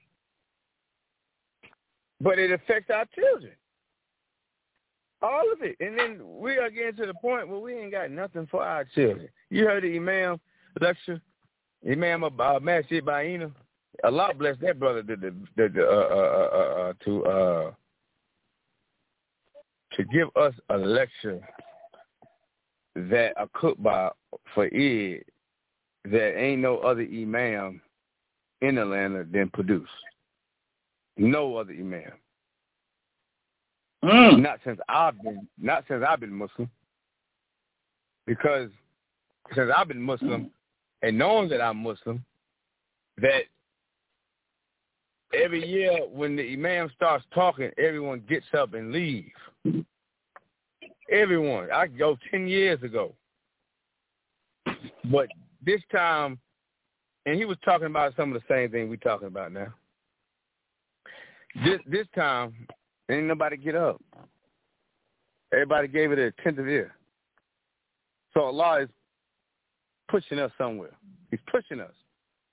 But it affects our children. All of it. And then we are getting to the point where we ain't got nothing for our children. You heard the Imam lecture, Imam uh, Masjid Baina. Allah bless that brother to, to, to, uh, uh, uh, to, uh, to give us a lecture that a khutbah for Eid that ain't no other imam in Atlanta than produce. No other imam. Mm. Not since I've been, not since I've been Muslim. Because since I've been Muslim mm. and knowing that I'm Muslim, that every year when the imam starts talking, everyone gets up and leaves. Everyone. I go ten years ago. But this time and he was talking about some of the same thing we're talking about now. This this time, ain't nobody get up. Everybody gave it an attentive ear. So Allah is pushing us somewhere. He's pushing us.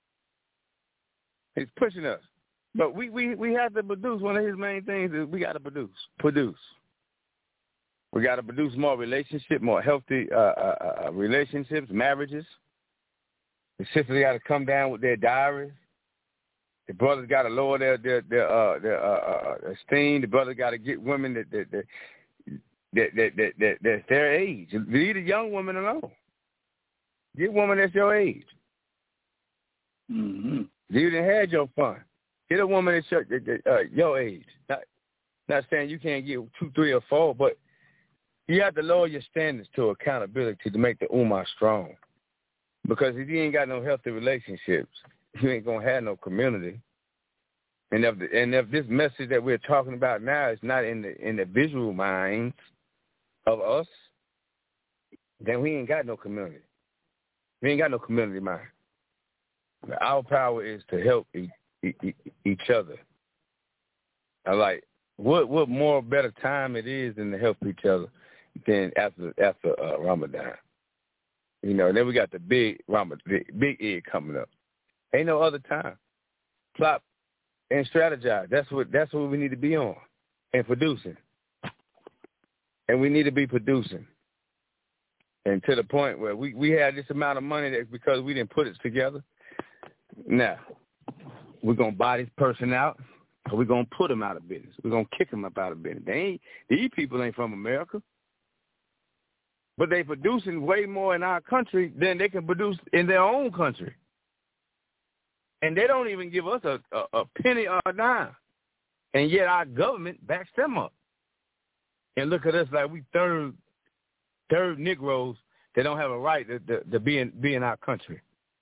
He's pushing us. But we, we, we have to produce. One of his main things is we got to produce. Produce. We got to produce more relationship, more healthy uh, uh, uh, relationships, marriages. The sisters got to come down with their diaries. The brothers got to lower their their their, uh, their uh, uh, esteem. The brothers got to get women that that that that, that, that, that that's their age. Leave the young women alone. Get a woman that's your age. Mm-hmm. You didn't have your fun. Get a woman that's your, uh, your age. Not, not saying you can't get two, three, or four, but you have to lower your standards to accountability to make the ummah strong. Because if you ain't got no healthy relationships, you ain't gonna have no community. And if the, and if this message that we're talking about now is not in the in the visual minds of us, then we ain't got no community. We ain't got no community mind. Our power is to help e- e- each other. I like what what more better time it is than to help each other than after after uh, Ramadan. You know, and then we got the big Ramadan, big Eid coming up. Ain't no other time. Plot and strategize. That's what that's what we need to be on and producing. And we need to be producing. And to the point where we, we had this amount of money that because we didn't put it together. Now, we're going to buy this person out, or we're going to put them out of business. We're going to kick them up out of business. They ain't, these people ain't from America. But they producing way more in our country than they can produce in their own country. And they don't even give us a, a, a penny or a dime. And yet our government backs them up. And look at us like we third third Negroes that don't have a right to, to, to be in be in our country.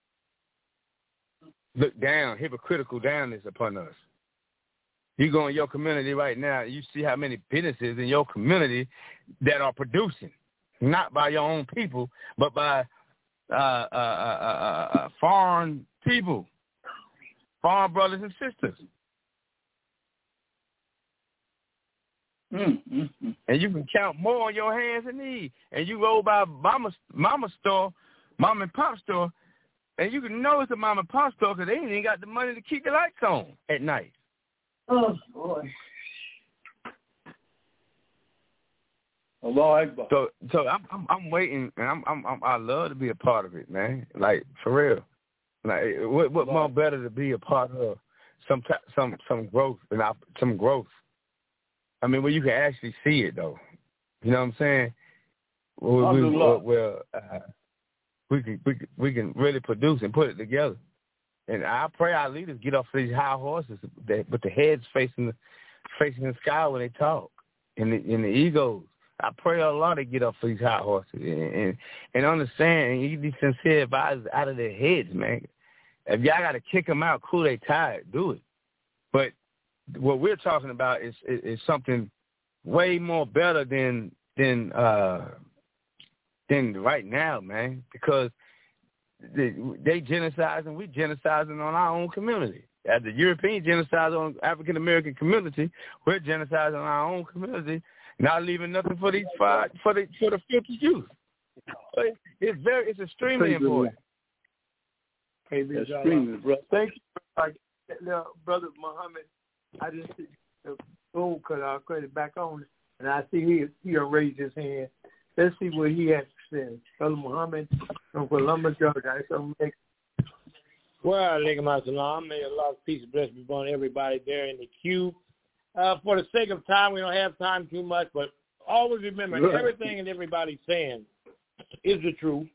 Look down, hypocritical downness upon us. You go in your community right now, you see how many businesses in your community that are producing, not by your own people, but by uh, uh, uh, uh, uh, foreign people, foreign brothers and sisters. Mm-hmm. And you can count more on your hands than need. And you go by mama, mama store, mom and pop store, and you can know it's a mom and pop store because they ain't even got the money to keep the lights on at night. Oh, boy. Allah Akbar. So, so I'm, I'm, I'm waiting, and I'm, I'm, I'm, I love to be a part of it, man. Like for real. Like, what, what more better to be a part of? Some, some, some growth and some growth. I mean, where you can actually see it, though. You know what I'm saying? Where, we, where, where uh, we can, we can, we can really produce and put it together. And I pray our leaders get off these high horses, that, with the heads facing the, facing the sky when they talk, and the, and the egos. I pray a lot they get off these high horses and, and, and understand and you be sincere advisors out of their heads, man. If y'all got to kick them out, cool, they tired, do it. But what we're talking about is, is, is something way more better than than uh, than right now, man, because they, they genociding, we genociding on our own community. As the European genocide on African American community, we're genociding on our own community, not leaving nothing for these five, for the for the future youth. It's very, it's extremely Praise important. Extremely, bro. Thank you, now, Brother Muhammad. I just see the phone because I cut it back on, and I see he he raised his hand. Let's see what he has to say. Brother Muhammad from Columbus, Georgia. Well, alaikum assalam. May Allah's peace and blessings be upon everybody there in the queue. Uh, for the sake of time, we don't have time too much, but always remember, right, everything and everybody's saying is the truth.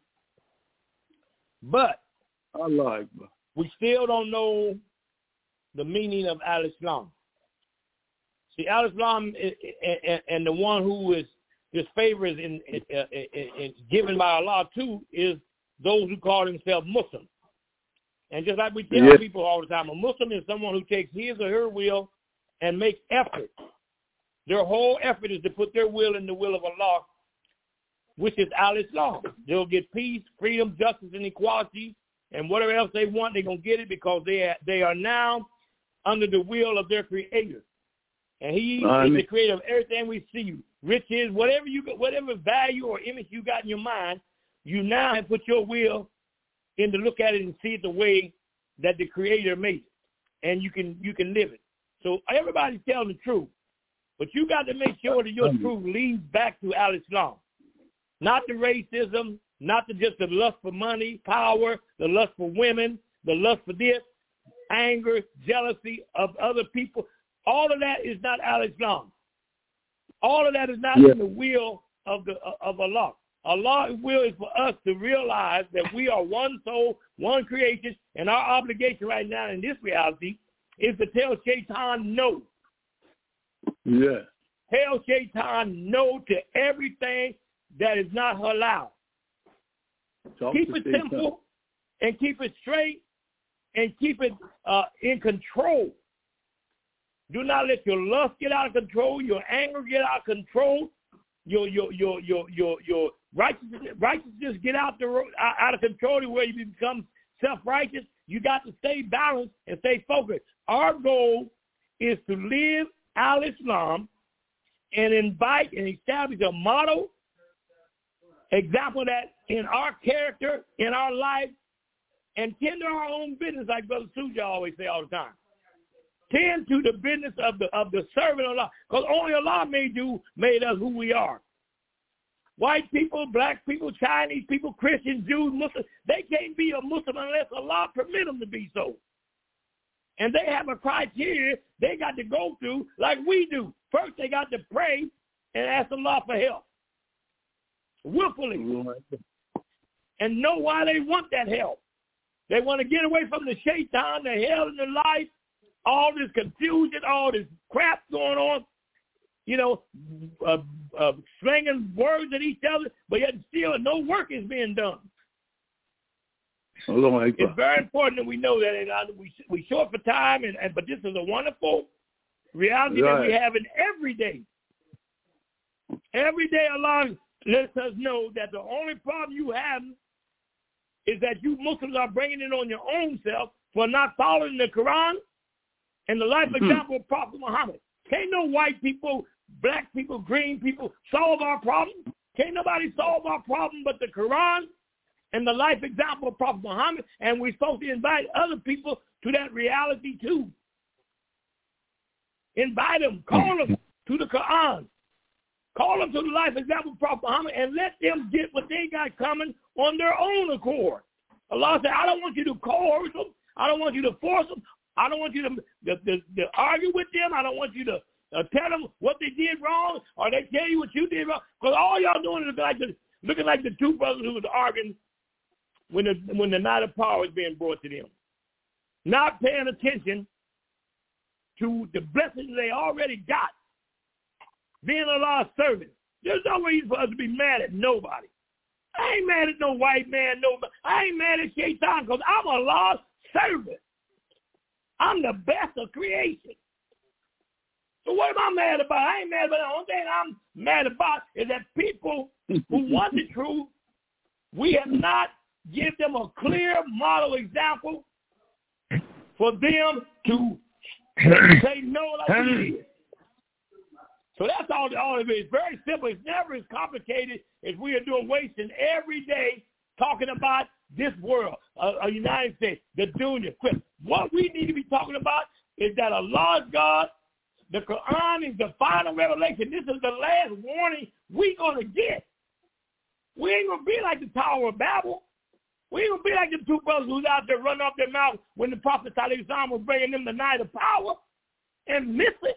But Allah, we still don't know the meaning of al-Islam. See, al-Islam and the one who is his favors in, in, in, in given by Allah too is those who call themselves Muslim. And just like we tell yes. people all the time, a Muslim is someone who takes his or her will and makes effort. Their whole effort is to put their will in the will of Allah, which is al-Islam. They'll get peace, freedom, justice, and equality and whatever else they want, they're going to get it because they are, they are now under the will of their creator. And he I mean, is the creator of everything we see. Riches, whatever you whatever value or image you got in your mind, you now have put your will in to look at it and see it the way that the creator made it. And you can you can live it. So everybody's telling the truth. But you got to make sure that your truth leads back to Al-Islam. Not the racism, not the, just the lust for money, power, the lust for women, the lust for this, anger, jealousy of other people. All of that is not Al-Islam. All of that is not yeah. in the will of the of Allah. Allah's will is for us to realize that we are one soul, one creation, and our obligation right now in this reality is to tell Shaitan no. Yeah. Tell Shaitan no to everything that is not halal. Talk keep it Shaitan. Simple and keep it straight and keep it uh, in control. Do not let your lust get out of control, your anger get out of control, your your your your your your righteousness righteousness get out the out of control to where you become self-righteous. You got to stay balanced and stay focused. Our goal is to live Al-Islam and invite and establish a model, example that in our character, in our life, and tend to our own business, like Brother Suja always say all the time. Tend to the business of the of the servant of Allah, because only Allah made you, made us who we are. White people, black people, Chinese people, Christians, Jews, Muslims, they can't be a Muslim unless Allah permit them to be so. And they have a criteria they got to go through like we do. First, they got to pray and ask Allah for help, willfully, and know why they want that help. They want to get away from the shaitan, the hell in the life, all this confusion, all this crap going on, you know, uh, uh, slinging words at each other, but yet still no work is being done. It's very important that we know that, and uh, we we short for time, and, and but this is a wonderful reality right. that we have in every day. Every day Allah lets us know that the only problem you have is that you Muslims are bringing it on your own self for not following the Quran and the life mm-hmm. example of Prophet Muhammad. Can't no white people, black people, green people solve our problem. Can't nobody solve our problem but the Quran and the life example of Prophet Muhammad, and we're supposed to invite other people to that reality too. Invite them, call them to the Quran, call them to the life example of Prophet Muhammad, and let them get what they got coming on their own accord. Allah said, I don't want you to coerce them. I don't want you to force them. I don't want you to, to, to, to argue with them. I don't want you to uh, tell them what they did wrong, or they tell you what you did wrong. Because all y'all doing is like the, looking like the two brothers who was arguing when the when the night of power is being brought to them, not paying attention to the blessings they already got. Being Allah's servant, there's no reason for us to be mad at nobody. I ain't mad at no white man, nobody. I ain't mad at Shaitan because I'm Allah's servant. I'm the best of creation. So what am I mad about? I ain't mad about it. The only thing I'm mad about is that people who want the truth, we have not given them a clear model example for them to say no like we did. So that's all, all of it. It's very simple. It's never as complicated as we are doing, wasting every day talking about this world, uh, uh, United States, the dunya. What we need to be talking about is that Allah is God. The Quran is the final revelation. This is the last warning we're going to get. We ain't going to be like the Tower of Babel. We ain't going to be like the two brothers who's out there running off their mouth when the Prophet ﷺ was bringing them the night of power and miss it.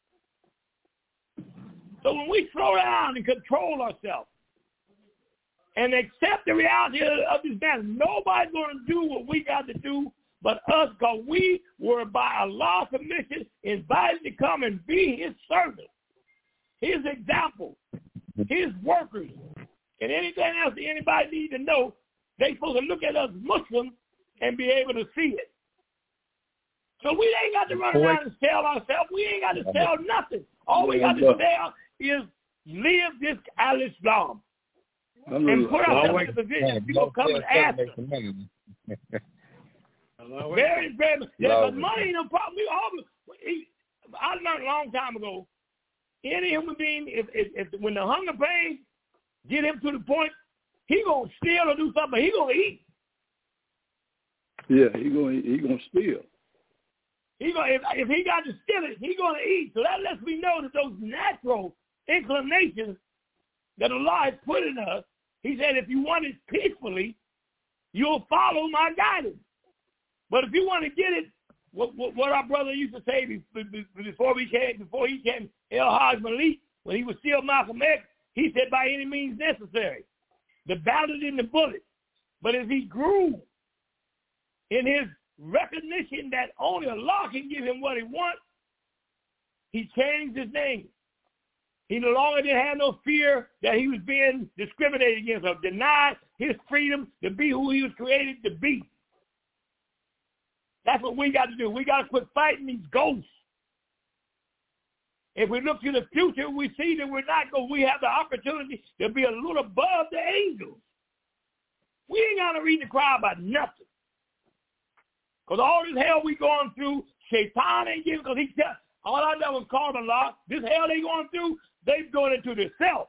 So when we slow down and control ourselves and accept the reality of, of this man, nobody's going to do what we got to do but us, because we were by Allah's permission invited to come and be his servants, his example, his workers, and anything else that anybody needs to know, they're supposed to look at us Muslims and be able to see it. So we ain't got to run around and sell ourselves. We ain't got to sell nothing. All we got to sell is live this Al-Islam and put ourselves in a position people come and ask us. Very, very. Yeah, but money ain't no problem. We all, he, I learned a long time ago. Any human being, if, if, if when the hunger pains get him to the point, he gonna steal or do something. He gonna eat. Yeah, he gonna he gonna steal. He gonna if, if he got to steal it, he gonna eat. So that lets me know that those natural inclinations that Allah has put in us. He said, if you want it peacefully, you'll follow my guidance. But if you want to get it, what, what, what our brother used to say before we came, before he came, El Haj Malik, when he was still Malcolm X, he said, by any means necessary. The battle in the bullet. But as he grew in his recognition that only Allah can give him what he wants, he changed his name. He no longer didn't have no fear that he was being discriminated against or denied his freedom to be who he was created to be. That's what we got to do. We got to quit fighting these ghosts. If we look to the future, we see that we're not going. We have the opportunity to be a little above the angels. We ain't got to read the cry about nothing. Because all this hell we going through, Shaitan ain't giving, because he said, all I know is call Allah. This hell they going through, they doing it to themselves.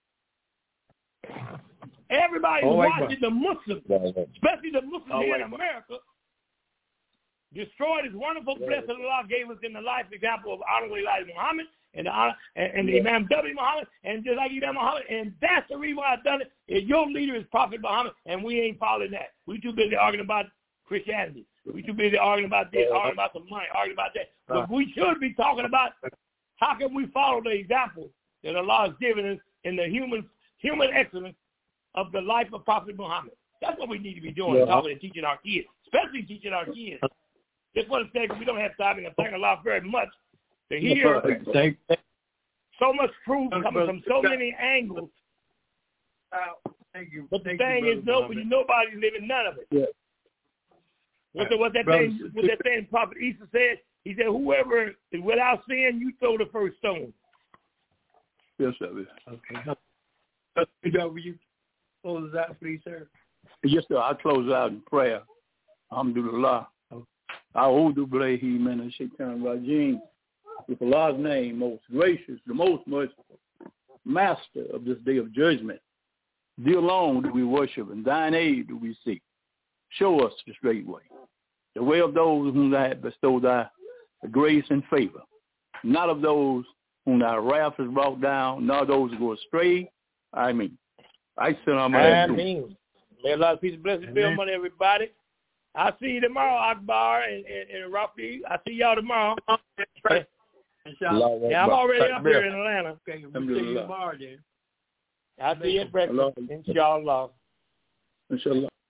Everybody's oh, watching the Muslims, especially the Muslims oh, here in America, destroy this wonderful blessing Allah gave us in the life example of Honorable Elijah Muhammad and the, and, and the Imam W. Muhammad, and just like Imam Muhammad, and that's the reason why I've done it. Is your leader is Prophet Muhammad, and we ain't following that. We too busy arguing about Christianity. We too busy arguing about this, arguing about some money, arguing about that. But we should be talking about how can we follow the example that Allah has given us in the human human excellence of the life of Prophet Muhammad. That's what we need to be doing, yeah. talking and teaching our kids, especially teaching our kids. Just want to say, because we don't have time, and I thank Allah very much to hear thank, so much truth coming from so many angles. Thank you. But the thank thing you, is, nobody, nobody's living none of it. Yeah. What, the, what that thing, what that thing Prophet Isa said, he said, whoever is without sin, you throw the first stone. Yes, sir. Okay. Will you close out, please, sir? Yes, sir. I close out in prayer. Alhamdulillah. A'udhu billahi minash shaitanir rajim. With Allah's name, most gracious, the most merciful, master of this day of judgment. Thee alone do we worship, and thine aid do we seek. Show us the straight way, the way of those whom thou hast bestowed thy grace and favor, not of those whom thy wrath has brought down, nor those who go astray. I mean, I send on my I mean, may Allah peace and blessings be on everybody. I'll see you tomorrow, Akbar and, and, and Rafi. I'll see y'all tomorrow. Yeah, I'm already up here in Atlanta. Okay, we'll see you tomorrow then. I'll see you at breakfast, inshallah. Inshallah.